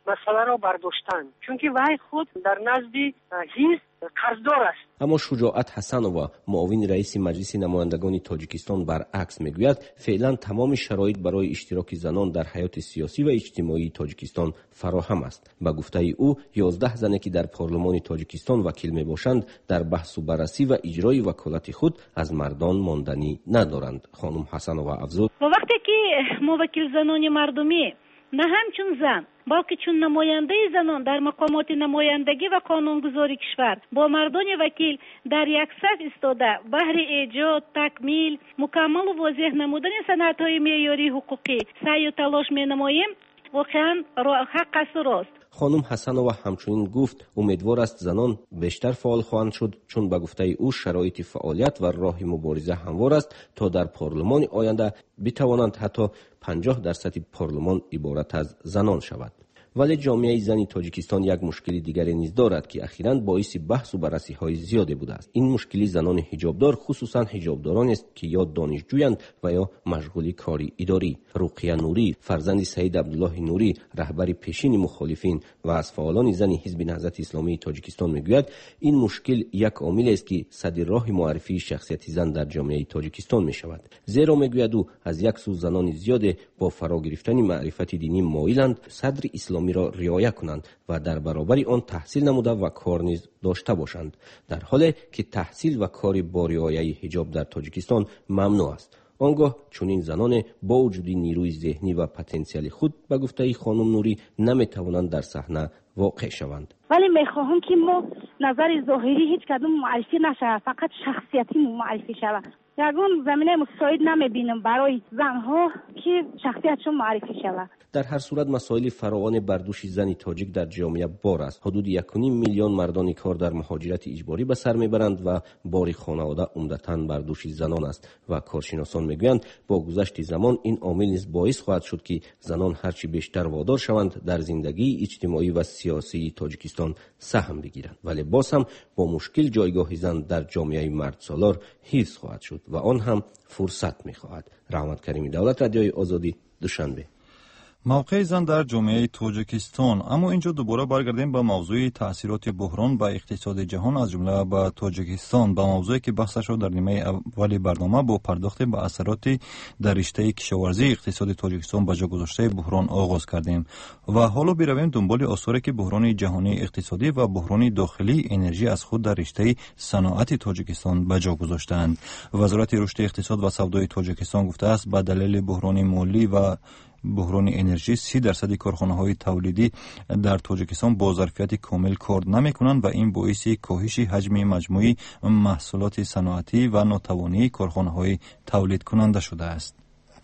مسئله را برداشتند، چون که وی خود در نزد حزب قرضدار است. اما شجاعت حسنова معاون رئیس مجلس نمایندگان تاجیکستان برعکس میگوید فعلا تمام شرایط برای اشتراک زنان در حیات سیاسی و اجتماعی تاجیکستان فراهم است. با گفته او یازده زنی که در پارلمان تاجیکستان وکیل میباشند در بحث و بررسی و اجرای وکالت خود از مردان ماندنی ندارند. خانم حسنова افزود: وقتی که ما وکیل زنان مردمی نه همچون زن بلکه چون نماینده زنان در مقامات نمایندگی و قانونگذاری کشور با مردان وکیل در یک صف ایستاده بهر ایجاد، تکمیل، مکمل و واضح نمودن سندهای معیاری حقوقی سعی و تلاش می‌نماییم، واقعا حق است و راست. خانم حسنова همچنین گفت امیدوار است زنان بیشتر فعال خواهند شد، چون به گفته او شرایط فعالیت و راه مبارزه هموار است تا در پارلمان آینده بتوانند حتی پنجاه درصد پارلمان عبارت از زنان شود. ولی جامعه زنی تاجیکستان یک مشکلی دیگری نیز دارد که اخیراً باعث بحث و بررسی های زیادی بوده است. این مشکلی زنان حجابدار، خصوصا حجابداران است که یا دانشجویند و یا مشغول کاری اداری. رقیه نوری فرزند سید عبدالله نوری رهبر پیشین مخالفین و از فعالان زن حزب نهضت اسلامی تاجیکستان میگوید این مشکل یک عامل است که سد راه معرفی شخصیت زن در جامعه تاجیکستان می شود. زیرا میگوید او از یک سو زنان زیاد با فرا گرفتن معرفت دینی مایلند صدر اسلامی را رعایت کنند و در برابر آن تحصیل نموده و کار نیز داشته باشند، در حالی که تحصیل و کار با رعایت حجاب در تاجیکستان ممنوع است. آنگاه چنین زنان با وجود نیروی ذهنی و پتانسیل خود به گفته خانم نوری نمیتوانند در صحنه واقع شوند. ولی میخواهم که ما نظر ظاهری هیچ کدوم معرفی نشه، فقط شخصیتی معرفی شود. یگان زمینه مساعد نمیبینم برای زنها که شخصیتشون معرفی شود. در هر صورت مسائل فراوان بردوش زن تاجیک در جامعه بار است. حدود یک و نیم میلیون مردان کار در مهاجرت اجباری به سر میبرند و بار خانواده عمدتاً بردوش زنان است و کارشناسان میگویند با گذشت زمان این عامل نیز باعث خواهد شد که زنان هرچی بیشتر وادار شوند در زندگی اجتماعی و سیاسی تاجیکستان سهم بگیرند. ولی باز هم با مشکل جایگاه زن در جامعه مرد سالار حفظ خواهد شد و آن هم فرصت میخواهد. رحمت کریمی دولت، رادیوی آزادی، دوشنبه. موقع زن در جامعه تاجیکستان. اما اینجا دوباره برگردیم به موضوع تاثیرات بحران به اقتصاد جهان از جمله به تاجیکستان، به موضوعی که بحثش را در نیمه اولی برنامه با پرداخت به اثرات در رشته کشاورزی اقتصاد تاجیکستان به جا گذاشته بحران آغاز کردیم و حالا برویم دنبال آثاری که بحران جهانی اقتصادی و بحران داخلی انرژی از خود در رشته صنعت تاجیکستان به جا گذاشتند. وزارت رشد اقتصاد و سودای تاجیکستان گفته است به دلیل بحران مالی و بحران انرژی سی درصد کارخانه‌های تولیدی در تاجیکستان با ظرفیت کامل کار نمی‌کنند و این باعث کاهش حجم مجموعی محصولات صنعتی و ناتوانی کارخانه‌های تولید کننده شده است.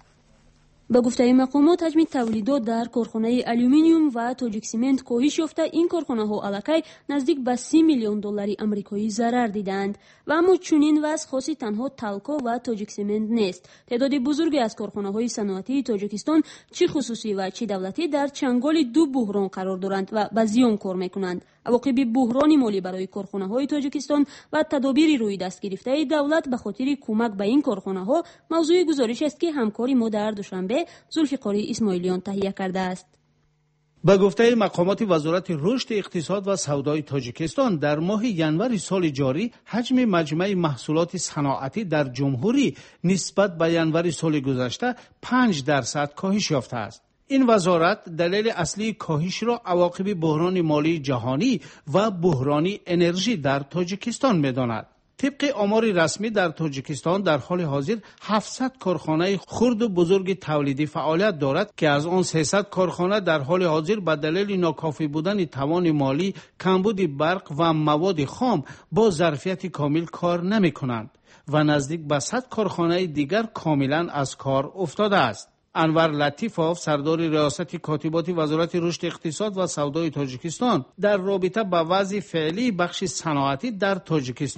به گفته مقامات حجم تولیدات در کارخانه آلومینیوم و تاجیک سیمنت کاهش یافته، این کارخانه ها الکی نزدیک به سی میلیون دلار آمریکایی ضرر دیدند و اما چنین وضع خاصی تنها تالکو و تاجیک سیمنت نیست. تعداد بزرگی از کارخانه های صنعتی تاجیکستان چه خصوصی و چه دولتی در چنگال دو بحران قرار دارند و به زیان کار میکنند. عواقب بحران مالی برای کارخانه های تاجیکستان و تدابیر روی دست گرفته دولت به خاطر کمک به این کارخانه ها موضوع گزارش است که همکاری ما در دوشنبه ذوالفقار اسماعیلیان تهیه کرده است. به گفته مقامات وزارت رشد اقتصاد و سودای تاجیکستان در ماه ینور سال جاری حجم مجمع محصولات صنعتی در جمهوری نسبت به ینور سال گذشته پنج درصد کاهش یافته است. این وزارت دلیل اصلی کاهش را عواقب بحران مالی جهانی و بحران انرژی در تاجیکستان می‌داند. طبق آمار رسمی در تاجیکستان در حال حاضر هفتصد کارخانه خرد و بزرگ تولیدی فعالیت دارد که از آن سیصد کارخانه در حال حاضر به دلیل ناکافی بودن توان مالی، کمبود برق و مواد خام با ظرفیت کامل کار نمی‌کنند و نزدیک به صد کارخانه دیگر کاملا از کار افتاده است. انور لطیفوف سردار ریاست کاتبات وزارت رشد اقتصاد و سودای تاجیکستان در رابطه با وضع فعلی بخش صنعتی در تاجیکستان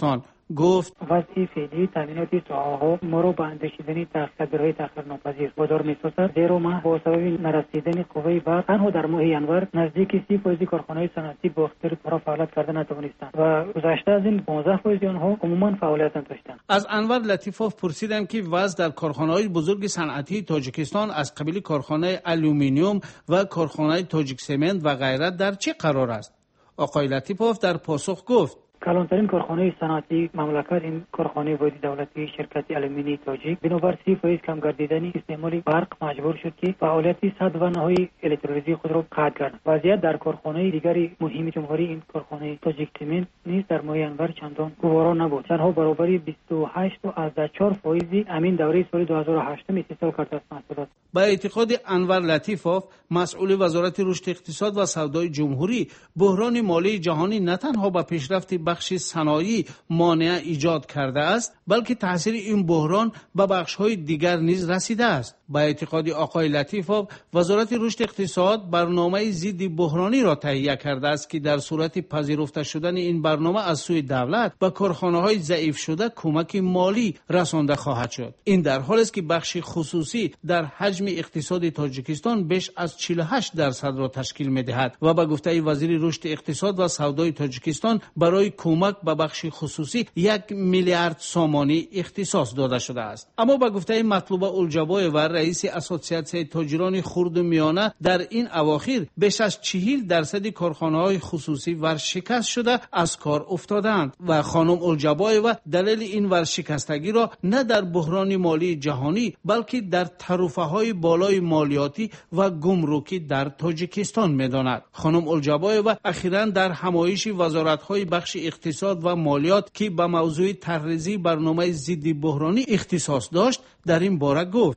گفت وضع فعلی تامینات سوها ما رو به اندیشیدنی تغییرهای تأخیر ناپذیر وادار می‌سازد، زیرا ما با سبب نرسیدن قوه برق تنها در ماه ینور نزدیک سی فیصد کارخانه‌های صنعتی با اختیار پورا فعالیت کرده نتوانستند و گذشته از این پانزده فیصد آنها عموما فعالیت نداشتند. از انور لطیفوف پرسیدم که وضع در کارخانه‌های بزرگ صنعتی تاجیکستان از قبیل کارخانه آلومینیوم و کارخانه تاجیک سمنت و غیره در چه قرار است؟ آقای لطیفوف در پاسخ گفت کلانترین کارخانه صنعتی مملکت این کارخانه واحد دولتی شرکت آلومینی تاجیک بنابر سی فیصد کم گردیدن استعمال برق مجبور شد که فعالیت صد و نهایی الکترولیزی خود را قطع کرد. وضعیت در کارخانه دیگری مهم جمهوری این کارخانه تاجیک سمنت نیز در ماه ینور چندان گوارا نبود. تنها برابری بیست و هشت و چهار فیصد امین دوره سال دو هزار و هشت استحصال کرده است. محصولات با اعتقاد انور لطیفوف مسئول وزارت رشد اقتصاد و سودای جمهوری، بحران مالی جهانی نه تنها به پیشرفت بخش صنایعی مانع ایجاد کرده است، بلکه تاثیر این بحران به بخش‌های دیگر نیز رسیده است. با اعتقاد آقای لطیفوف وزارت رشد اقتصاد برنامه ضد بحرانی را تهیه کرده است که در صورت پذیرفته شدن این برنامه از سوی دولت به کارخانه‌های ضعیف شده کمک مالی رسانده خواهد شد. این در حالی است که بخش خصوصی در حجم اقتصاد تاجیکستان بیش از چهل و هشت درصد را تشکیل می‌دهد و به گفته وزیر رشد اقتصاد و سودای تاجیکستان برای کمک به بخش خصوصی یک میلیارد سامانی اختصاص داده شده است. اما به گفته مطلوبه الجبای و رئیس اسوسیاسیون تاجران خرد و میانه در این اواخر بیش از چهل درصد کارخانه‌های خصوصی ورشکست شده از کار افتادند و خانم الجبای و دلیل این ورشکستگی را نه در بحران مالی جهانی بلکه در تعرفه‌های بالای مالیاتی و گمرکی در تاجیکستان می‌داند. خانم الجبای و اخیراً در همایش وزارت‌های بخش اقتصاد و مالیات که به موضوع طرح‌ریزی برنامه ضد بحرانی اختصاص داشت در این باره گفت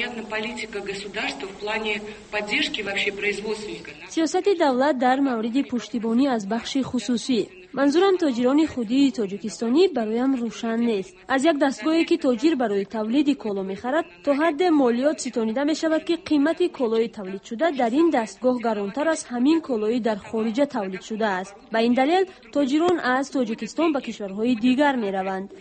سیاست دولت در مورد پشتیبانی از بخش خصوصی، منظورم تاجران خودی تاجیکستانی، برایم روشن نیست. از یک دستگاهی که تاجر برای تولید کالا می‌خرد تا حد مالیات ستانیده می‌شود که قیمت کالای تولید شده در این دستگاه گرانتر از همین کالای در خارج تولید شده است. به این دلیل تاجران از تاجیکستان به کشورهای دیگر می‌روند.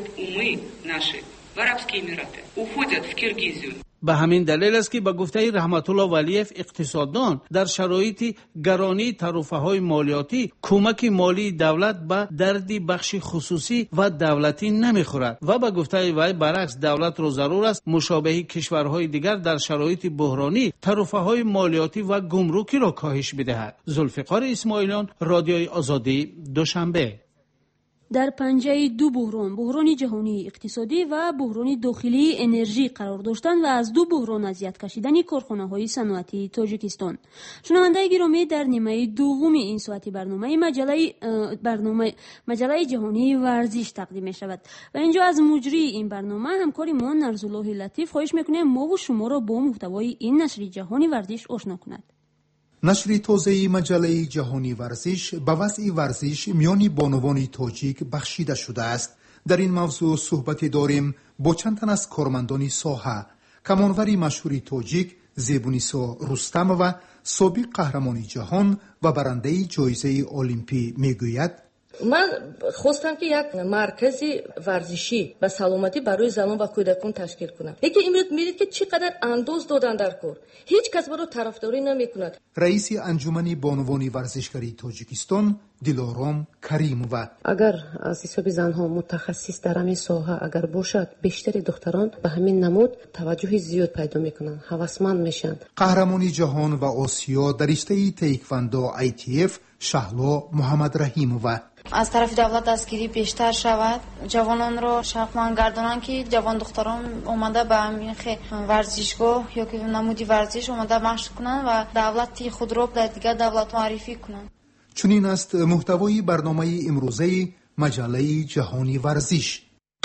به همین دلیل است که به گفته رحمت الله ولیف اقتصاددان در شرایط گرانی تعرفه‌های مالیاتی کمک مالی دولت به درد بخش خصوصی و دولتی نمیخورد و به گفته وی برعکس دولت را ضرور است مشابه کشورهای دیگر در شرایط بحرانی تعرفه‌های مالیاتی و گمرکی را کاهش بدهد. ذوالفقار اسماعیلیان، رادیوی آزادی، دوشنبه. در پنجه دو بحران، بحران جهانی اقتصادی و بحران داخلی انرژی قرار داشتن و از دو بحران اذیت کشیدن کارخانه‌های صنعتی تاجیکستان. شنونده گرامی، در نیمه دوم این ساعتی برنامه مجله برنامه مجله جهانی ورزش تقدیم می‌شود و اینجا از مجری این برنامه همکاری ما نرزالله لطیف خواهش می‌کنیم ما و شما را با محتوای این نشر جهانی ورزش آشنا کند. نشر تازه مجله جهانی ورزش به وضع ورزش میان بانوان تاجیک بخشیده شده است. در این موضوع صحبت داریم با چند تن از کارمندان ساحه. کمانوری مشهور تاجیک زیبونیسا رستم و سابق قهرمان جهان و برنده جایزه المپی میگوید من خواستم که یک مرکز ورزشی و سلامتی برای زنان و کودکان تشکیل کنم. یکی امروز می‌بینید که چقدر انداز دادن در کار. هیچ کس برای طرفداری نمی‌کند. رئیس انجمن بانوان ورزشکاری تاجیکستان دلارام کریم و اگر از حساب زنها متخصص در همین ساحه اگر باشد بیشتر دختران به همین نمود توجه زیاد پیدا می‌کنند، هوسمند میشن. قهرمانی جهان و آسیا در رشته تایکواندو آی تی اف شهلا محمد رحیم و از طرف دولت دستگیری بیشتر شود، جوانان را شوقمند گردانند که جوان دختران اومده به همین ورزشگاه یا که نمودی ورزش اومده مشق کنند و دولت خود را در دیگر دولت معرفی کنند. چنین است محتوای برنامه امروزه مجله جهانی ورزش.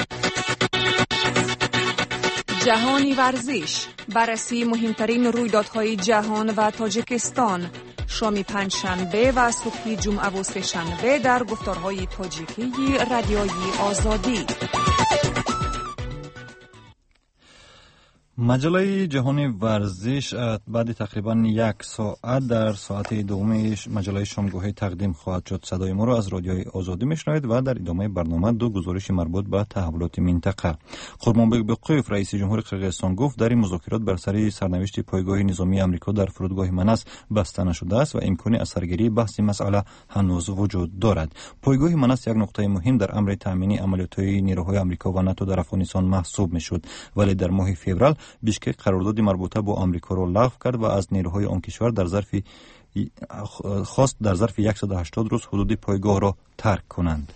جهانی ورزش، بررسی مهمترین رویدادهای جهان و تاجیکستان، شام پنجشنبه و صبح جمعه و سه‌شنبه در گفتارهای تاجیکی رادیوی آزادی. مجله جهانی ورزش بعد تقریبا یک ساعت در ساعت دومش مجله شامگاهی تقدیم خواهد شد. صدای ما را از رادیوی آزادی میشنوید و در ادامه برنامه دو گزارش مربوط به تحولات منطقه. خورمانبگ بقیف رئیس جمهور قرقیزستان گفت در این مذاکرات بر سر سرنوشت پایگاه نظامی آمریکا در فرودگاه منس بسته نشده است و امکان اثرگیری بحث مسئله هنوز وجود دارد. پایگاه منس یک نقطه مهم در امر تامین عملیات نیروهای آمریکا و ناتو در افغانستان محسوب میشد، ولی در ماه فوریه بیشکک قرارداد مربوطه با آمریکا را لغو کرد و از نیروهای آن کشور در ظرف خواست در ظرف صد و هشتاد روز حدود پایگاه را ترک کنند.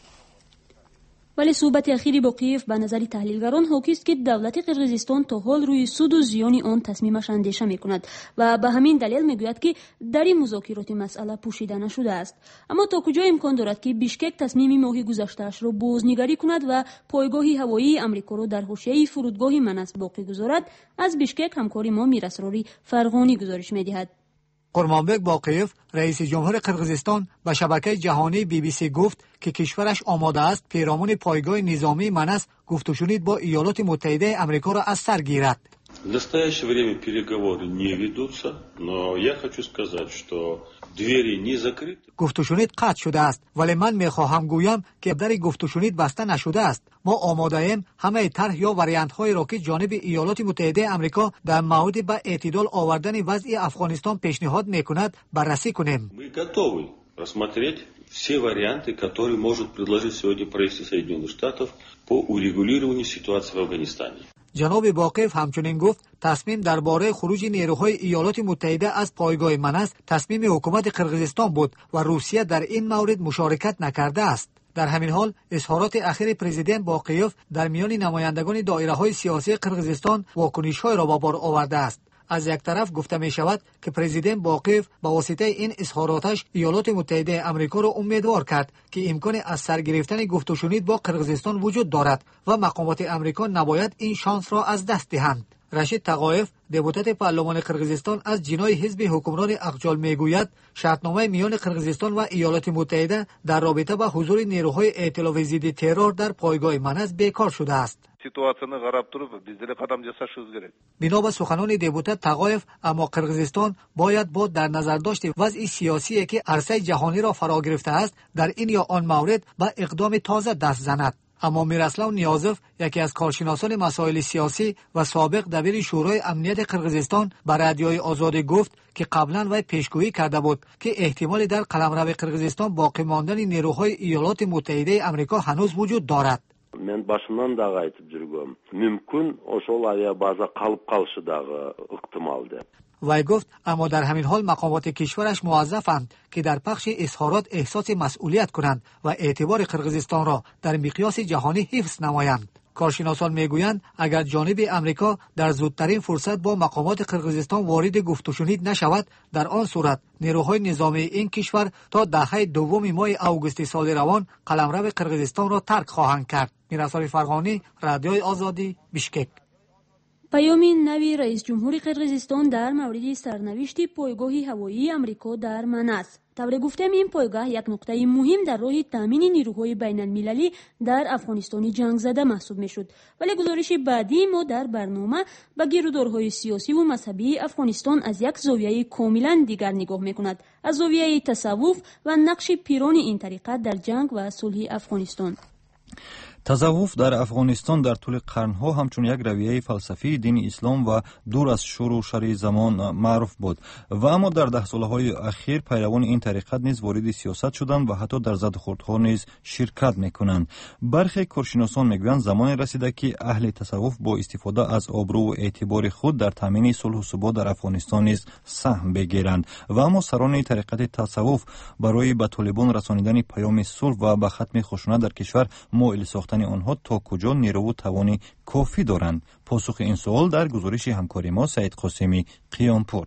ولی صحبت اخیری با کیف به نظر تحلیلگران حاکی است که دولت قرقیزستان تا حال روی سود و زیان آن تصمیمش اندیشه می‌کند و به همین دلیل میگوید که در این مذاکرات مسئله پوشیده نشده است. اما تا کجا امکان دارد که بیشکک تصمیم ماه گذشته‌اش را بازنگری کند و پایگاه هوایی آمریکا را در حاشیه فرودگاه منس باقی گذارد؟ از بیشکک همکاری ما میراسراری فرغانی گزارش می‌دهد. قرمانبگ باقیف رئیس جمهور قرقیزستان به شبکه جهانی بی بی سی گفت که کشورش آماده است پیرامون پایگاه نظامی منس گفت و شنید با ایالات متحده آمریکا را از سر گیرد. В настоящее время переговоры не ведутся, но я хочу сказать, что двери не закрыты. گفت و شنید قطع شده است، ولی من میخواهم گویم که در گفت و شنید بسته نشده است. ما آماده ایم همه طرح یا واریانت های را که جانب ایالات متحده آمریکا در مورد به اعتدال آوردن وضع افغانستان پیشنهاد میکند بررسی کنیم. Мы готовы рассмотреть все варианты, которые может предложить сегодня правительство Соединенных Штатов по урегулированию ситуации в Афганистане. جناب باقیف همچنین گفت تصمیم درباره خروج نیروهای ایالات متحده از پایگاه منس تصمیم حکومت قرقیزستان بود و روسیه در این مورد مشارکت نکرده است. در همین حال اظهارات اخیر پرزیدنت باقیف در میان نمایندگان دایره‌های سیاسی قرقیزستان واکنش‌های را به بار آورده است. از یک طرف گفته می شود که پرزیدنت باقیف با واسطه این اظهاراتش ایالات متحده آمریکا را امیدوار کرد که امکان از سر گرفتن گفت و شنید با قرقیزستان وجود دارد و مقامات آمریکا نباید این شانس را از دست دهند. رشید تقایف دپوتات پارلمان قرقیزستان از جنای حزب حکمران اقجال میگوید شرطنامه میان قرقیزستان و ایالات متحده در رابطه با حضور نیروهای ائتلاف ضد ترور در پایگاه منس بیکار شده است. Ситуацияны қарап тұрып, біздер қадам жасашымыз керек. بنا به سخنان دپوتات تقایف اما قرقیزستان باید با در نظر داشت وضع سیاسی که عرصه جهانی را فرا گرفته است در این یا آن مورد به اقدام تازه دست زند. اما میراسلاو نیازف یکی از کارشناسان مسائل سیاسی و سابق دبیر شورای امنیت قرقیزستان به رادیوی آزادی گفت که قبلا وی پیشگویی کرده بود که احتمال در قلمرو قرقیزستان باقی ماندن نیروهای ایالات متحده آمریکا هنوز وجود دارد. Мен башынан дағы айтып жүргем. Мүмкін ошол авиабаза қалып қалышы дағы ықтимал деп. وی گفت اما در همین حال مقامات کشورش موظفند که در پخش اظهارات احساس مسئولیت کنند و اعتبار قرقیزستان را در مقیاس جهانی حفظ نمایند. کارشناسان میگویند اگر جانب امریکا در زودترین فرصت با مقامات قرقیزستان وارد گفت و شنید نشود، در آن صورت نیروهای نظامی این کشور تا دهه دوم ماه اوگوست سال روان قلمرو قرقیزستان را ترک خواهند کرد. میراسال فرغانی، رادیوی آزادی، بیشکک. پیام نوی رئیس جمهور قرقیزستان در مورد سرنوشت پایگاه هوایی آمریکا در منس. طبق گفتم این پایگاه یک نقطه مهم در راه تامین نیروهای بین المللی در افغانستان جنگ زده محسوب میشد. ولی گزارش بعدی ما در برنامه به گیرودارهای سیاسی و مذهبی افغانستان از یک زاویه کاملا دیگر نگاه میکند، از زاویه تصوف و نقش پیران این طریقت در جنگ و صلح افغانستان. تصوف در افغانستان در طول قرنها همچون یک رویه فلسفی دین اسلام و دور از شور و شر زمان معروف بود و اما در ده سالهای اخیر پیروان این طریقت نیز وارد سیاست شدند و حتی در زد و خوردها نیز شرکت میکنند. برخی کارشناسان میگویند زمان رسیده که اهل تصوف با استفاده از آبرو و اعتبار خود در تامین صلح و ثبات در افغانستان نیز سهم بگیرند و اما سران طریقت تصوف برای به طالبان رسانیدن پیام صلح و به ختم خشونت در کشور مایل ساختن آنها تا کجا نیرو و توان کافی دارند؟ پاسخ این سوال در گزارش همکاری ما سعید قاسمی، قیامپور.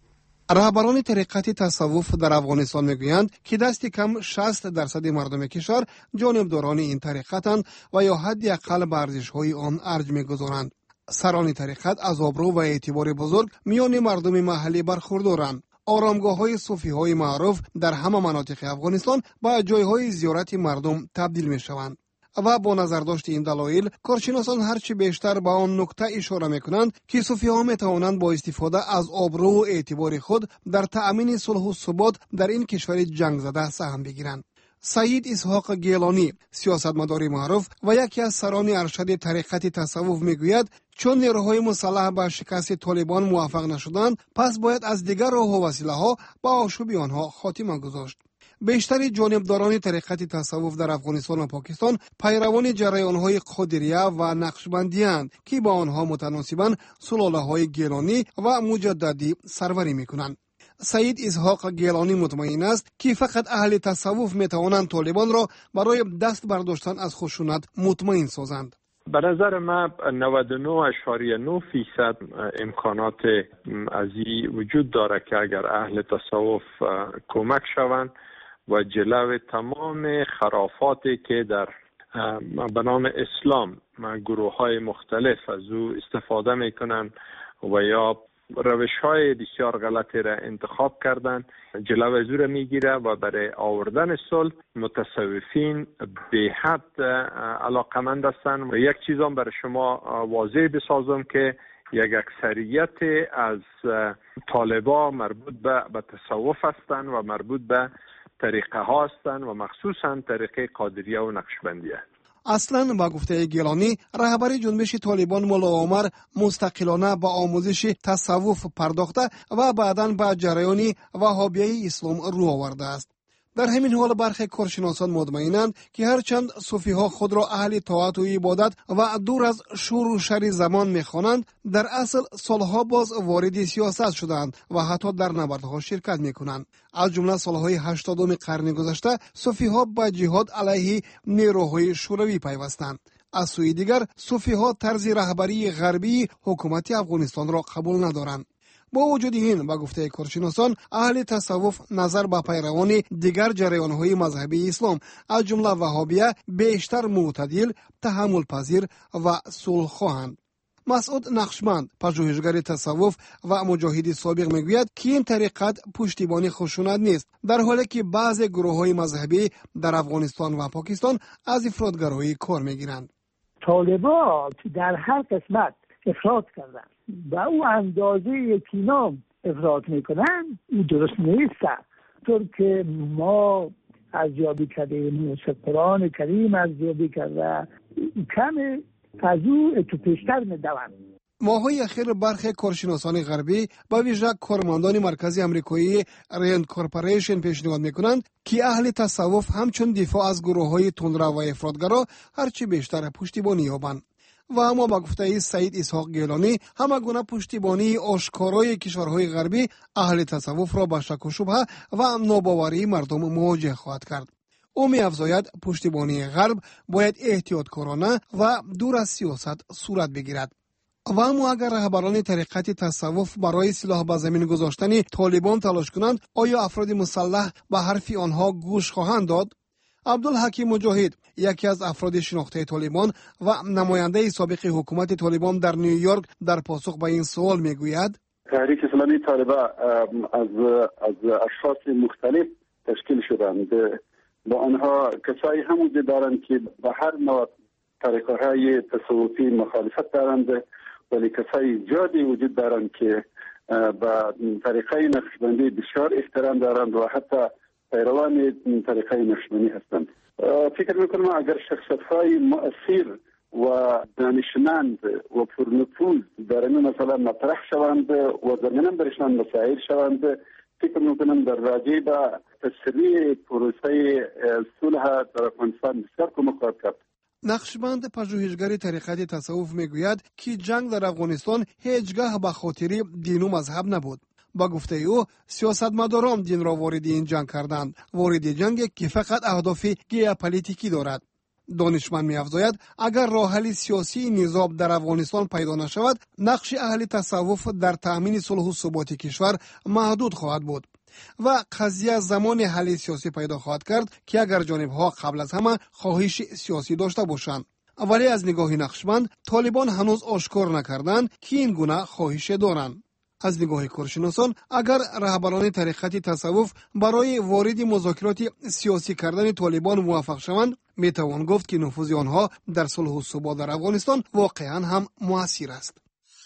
رهبران طریقت تصوف در افغانستان میگویند که دست کم شصت درصد مردم کشور جانبداران این طریقتند و یا حدی اقل به ارزش‌های آن ارج میگذارند. سران طریقت از آبرو و اعتبار بزرگ میان مردم محلی برخوردارند. آرامگاه‌های صوفی‌های معروف در همه مناطق افغانستان به جای‌های زیارت مردم تبدیل می‌شوند. و با نظرداشت این دلایل کارشناسان هرچی بیشتر به آن نکته اشاره میکنند که صوفی‌ها میتوانند با استفاده از آبرو و اعتبار خود در تأمین صلح و ثبات در این کشور جنگ زده سهم بگیرند. سعید اسحاق گیلانی، سیاستمدار معروف و یکی از سران ارشد طریقت تصوف میگوید چون نیروهای مسلح به شکست طالبان موفق نشدند، پس باید از دیگر راه و وسیله‌ها به آشوب آنها خاتمه گذاشت. بیشتر جانبداران طریقت تصوف در افغانستان و پاکستان پیروان جریان‌های قادریه و نقشبندی‌اند که با آنها متناسباً سلاله‌های گیلانی و مجددی سروری می‌کنند. سعید اسحاق گیلانی مطمئن است که فقط اهل تصوف می‌توانند طالبان را برای دست برداشتن از خشونت مطمئن سازند. به نظر من نود و نه اشاریه نه فیصد امکانات از این وجود داره که اگر اهل تصوف کمک شوند و جلو تمام خرافاتی که در به نام اسلام گروه های مختلف از او استفاده میکنن و یا روش های بسیار غلطی را انتخاب کردن، جلو از او را میگیره و برای آوردن صلح متصوفین به حد علاقمند هستند. و یک چیزم برای شما واضح بسازم که یک اکثریت از طالبا مربوط به, به تصوف هستند و مربوط به طریقه ها هستند و مخصوصا طریقه قادریه و نقشبندیه. اصلا با گفته گیلانی رهبر جنبش طالبان ملا عمر مستقلانه با آموزش تصوف پرداخته و بعداً به جریان وهابیه اسلام رو آورده است. در همین حال برخی کارشناسان مطمئنند که هرچند صوفی‌ها خود را اهل طاعت و عبادت و دور از شور و شر زمان می‌خوانند، در اصل سالها باز وارد سیاست شدند و حتی در نبردها شرکت می‌کنند. از جمله سالهای هشتادم قرن گذشته صوفی‌ها به جهاد علیه نیروهای شوروی پیوستند. از سوی دیگر صوفی‌ها طرز رهبری غربی حکومت افغانستان را قبول ندارند. با وجود این، با گفته کارشناسان، اهل تصوف نظر به پیروان دیگر جریان‌های مذهبی اسلام از جمله وهابیه بیشتر معتدل، تحمل پذیر و صلح خواهند. مسعود نقشبند، پژوهشگر تصوف و مجاهد سابق میگوید که این طریقت پشتیبانی خشونت نیست، در حالی که بعضی گروه‌های مذهبی در افغانستان و پاکستان از افراطگرایی کار میگیرند. طالبان در هر قسمت افراط کردن و او اندازه یکینا افراط میکنن، او درست نیست. طور که ما ارزیابی کردیم، قرآن کریم ارزیابی کرده، کم از او تو پیشتر میدوند. ماهای اخیر برخی کارشناسان غربی با ویژه کارمندان مرکزی امریکایی رند کورپوریشن پیشنهاد میکنند که اهل تصوف همچون دفاع از گروه‌های تندرو و افراطگرا هرچی بیشتر پشتیبانی یابند. و اما با گفته سعید اسحاق گیلانی، همه گونه پشتیبانی آشکارای کشورهای غربی اهل تصوف را با شک و شبهه و ناباوری مردم مواجه خواهد کرد. او می‌افزاید پشتیبانی غرب باید احتیاطکارانه و دور از سیاست صورت بگیرد. و اما اگر رهبران طریقت تصوف برای سلاح به زمین گذاشتن طالبان تلاش کنند، آیا افراد مسلح به حرف آنها گوش خواهند داد؟ عبدالحکیم مجاهد، یکی از افراد شناخته طالبان و نماینده سابق حکومت طالبان در نیویورک، در پاسخ به این سوال میگوید: تحریک اسلامی طالبان از از اشخاص مختلف تشکیل شدند. با آنها کسایی هم وجود دارند که به هر نوع طریقه های تصوفی مخالفت دارند، ولی کسایی زیادی وجود دارند که به طریقه نقشبندی بسیار احترام دارند و حتی پیروان طریقه نقشبندی هستند. فکر میکنم اگر شخصیت های مؤثر و دانشمند و پرنفوذ در این مسئله مطرح شوند و زمیناً برشان مسائل شوند، فکر میکنم در راجع به تسریع پروسه صلح در افغانستان بسیار کمک خواهد کرد. نقشبند پژوهشگر طریقت تصوف میگوید که جنگ در افغانستان هیچگاه به خاطر دین و مذهب نبود. با گفته او، سیاستمداران دین را وارد این جنگ کردند، وارد جنگی که فقط اهداف ژئوپلیتیکی دارد. دانشمند می‌افزاید اگر راه حل سیاسی نظام در افغانستان پیدا نشود، نقش اهل تصوف در تأمین صلح و ثبات کشور محدود خواهد بود و قضیه زمان حل سیاسی پیدا خواهد کرد که اگر جانب‌ها قبل از همه خواهش سیاسی داشته باشند. ولی از نگاه نقشبند، طالبان هنوز آشکار نکردند که این گونه خواهش دارند. از نگاه کارشناسان اگر رهبران طریقت تصوف برای وارد مذاکرات سیاسی کردن طالبان موفق شوند، میتوان گفت که نفوذ آنها در صلح و ثبات در افغانستان واقعا هم موثر است.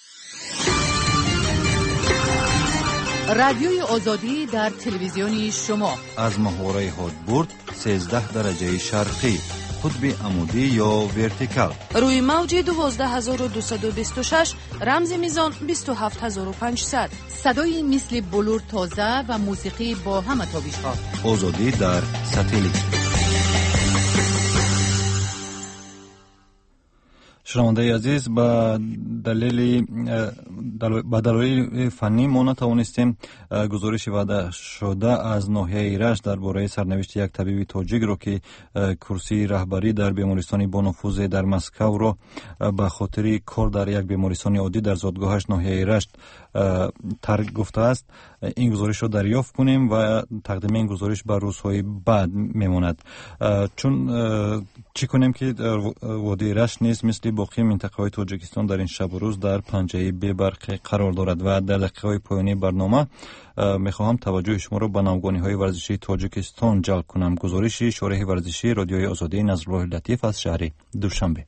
رادیوی آزادی در تلویزیونی شما از محوره هادبورد سیزده درجه شرقی، قطب عمودی یا ورتیکال، روی موج دوازده هزار و دویست و بیست و شش، رمز میزان بیست و هفت هزار و پانصد، صدای مثل بلور تازه و موسیقی با همه تابش ها. آزادی در ساتلیت. شنونده عزیز، با دلیل با دلایل فنی ما نتوانستیم گزارش وعده شده از ناحیه رشت درباره سرنوشت یک طبیب تاجیک را که کرسی رهبری در بیمارستان با نفوذ در مسکو را به خاطر کار در یک بیمارستان عادی در زادگاهش ناحیه رشت ترک گفته است، این گزارش را دریافت کنیم و تقدیم این گزارش به روزهای بعد میماند. چون چی کنیم که وادی رشت نیز مثل باقی منطقه های تاجیکستان در این شب و روز در پنجه بی برق قرار دارد و در دقیقه های پایانی برنامه میخواهم توجه شما را به نوگانی های ورزشی تاجیکستان جلب کنم. گزارش شورای ورزشی رادیوی آزادی نصرالله لطیف از شهر دوشنبه.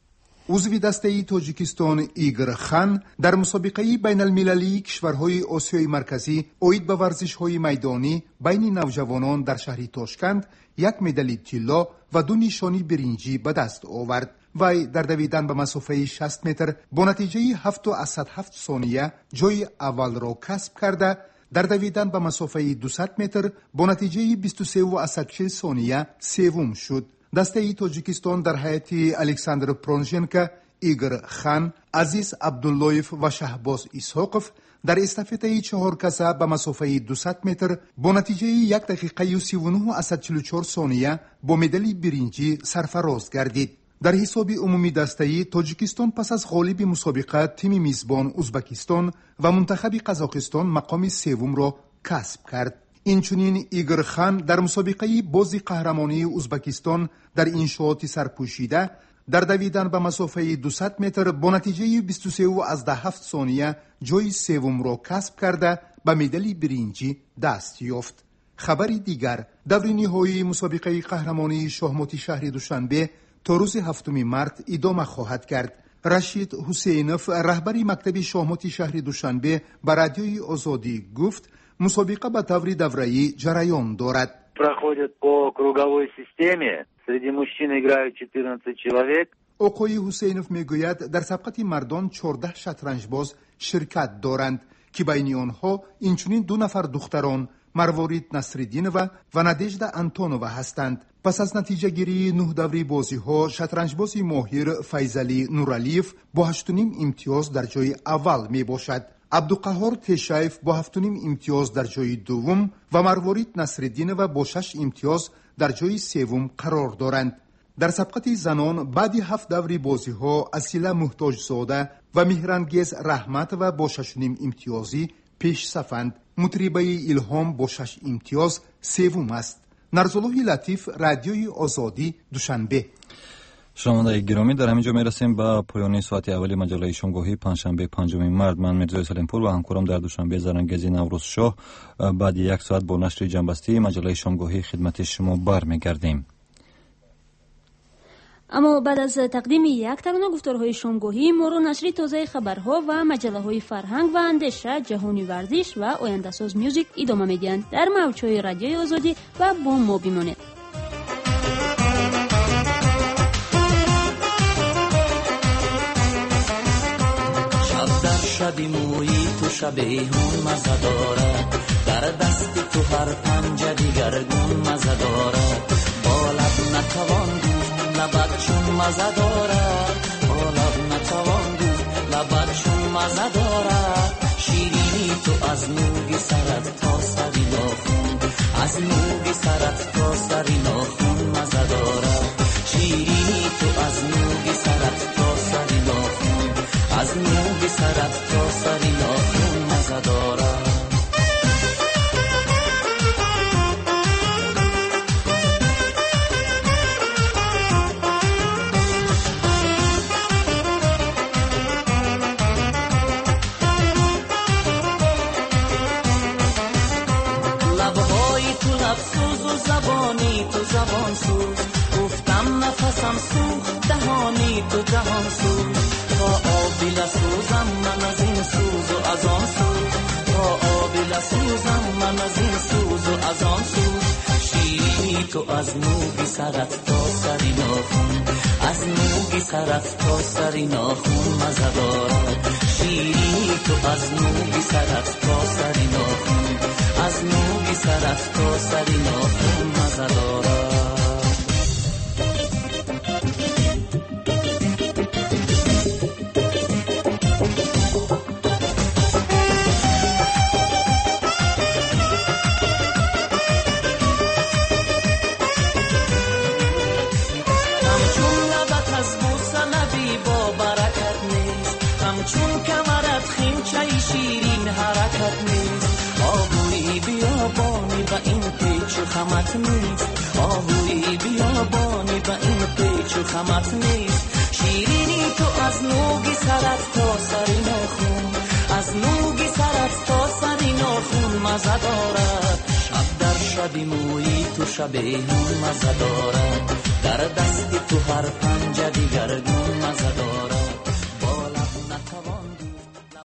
عضو دسته تاجیکستان ایگر خان در مسابقه بین المللی کشورهای آسیای مرکزی اوید به ورزش‌های میدانی بین نوجوانان در شهر تاشکند یک مدال طلا و دو نشانی برنجی به دست آورد. وی در دویدن به مسافه شصت متر با نتیجه هفت و هفت ثانیه جای اول را کسب کرده، در دویدن به مسافه دویست متر با نتیجه بیست و سه و چهل ثانیه سوم شد. دسته تاجیکستان در حیات الکساندر پرونژنکا، ایگر خان، عزیز عبداللایف و شهباز اسحاقف در استافته چهار کسه به مسافه دویست متر با نتیجه یک دقیقه و سی و نه و چهل و چهار ثانیه با مدال برنجی سرفراز گردید. در حساب عمومی دسته تاجیکستان پس از غالب مسابقه تیم میزبان ازبکستان و منتخب قزاقستان مقام سوم را کسب کرد. اینچنین ایگر خان در مسابقه بازی قهرمانی ازبکستان در انشاءات سرپوشیده در دویدن به مسافه دویست متر با نتیجه بیست و سه و هفت ثانیه جای سوم را کسب کرده به مدال برنجی دست یافت. خبری دیگر، دور نهایی مسابقه قهرمانی شاهمات شهر دوشنبه تا روز هفتم مارس ادامه خواهد کرد. رشید حسینوف، رهبر مکتب شاهمات شهر دوشنبه، به رادیوی آزادی گفت مسابقه به طور دوره‌ای جریان دارد. проходят по круговой системе. Среди мужчин играют چهارده человек. آقای حسینوف میگوید در سبقت مردان چهارده شطرنج باز شرکت دارند که بین آنها اینچنین دو نفر دختران مروارید نصرالدینова و نادژدا انتونووا هستند. پس از نتیجه گیری نه دوری بازی ها شطرنج بازی ماهر فیضعلی نورالیف با هشت و نیم امتیاز در جای اول می باشد. عبدالقهار تشایف با هفت و نیم امتیاز در جای دوم و مروارید نصرالدینова با شش امتیاز در جای سوم قرار دارند. در سبقت زنان بعد هفت دوری بازی ها اصیله محتاج زاده و مهرانگیز رحمت و با شش و نیم امتیازی پیش صفند. مطربه الهام با شش امتیاز سوم است. نصرالله لطیف، رادیوی آزادی، دوشنبه. شنوندگان گرامی، در همینجا میرسیم به پایان ساعت اولی مجله شامگاهی پنجشنبه پنجم مارس. من میرزا سلیمپور و همکارم در دوشنبه زرنگزی نوروز شاه بعد یک ساعت با نشر جنبسته مجله شامگاهی خدمت شما برمیگردیم. اما بعد از تقدیم یک ترانه گفتارهای شامگاهی، ما رو نشر تازه خبرها و مجله های فرهنگ و اندیشه، جهانی ورزش و آینده ساز میوزیک ادامه میدهند. در موجهای رادیوی آزادی و با ما بمانید. شب در شبی مویی تو شب ایهون مزه دارد، در دست تو هر پنجه دیگرگون مزه دارد، با لب نتوان گفت لبت چون مزه دارد، با لب نتوان گفت لبت چون مزه دارد، شیرینی تو از نوگی سرت تا سری ناخون، از نوگی سرت تا سری ناخون مزه دارد، شیرینی تو از نوگی سرت تا سری ناخون، از نوگی سرت تا سری ناخون مزه دارد. تو جهان سوز تا آبی لسوزم من از این سوز و از آن سوز تا آبی لسوزم من از این سوز و از آن سوز شیرینی تو از نوگی سرت تا سری ناخون از نوگی سرت تا سری ناخون مزه دارد شیرینی تو از نوگی سرت تا سری ناخون از نوگی سرت تا سری ناخون مزه دارد چون کمرت خیمچه شیرین حرکت نیست آهوی بیابانی و این پیچ و خمت نیست آهوی بیابانی و این پیچ و خمت نیست شیرینی تو از نوگی سرت تا سری ناخون از نوگی سرت تا سری ناخون مزه دارد شب در شبی مویی تو شبیهون مزه دارد در دستی تو هر پنجه دیگرگون مزه دارد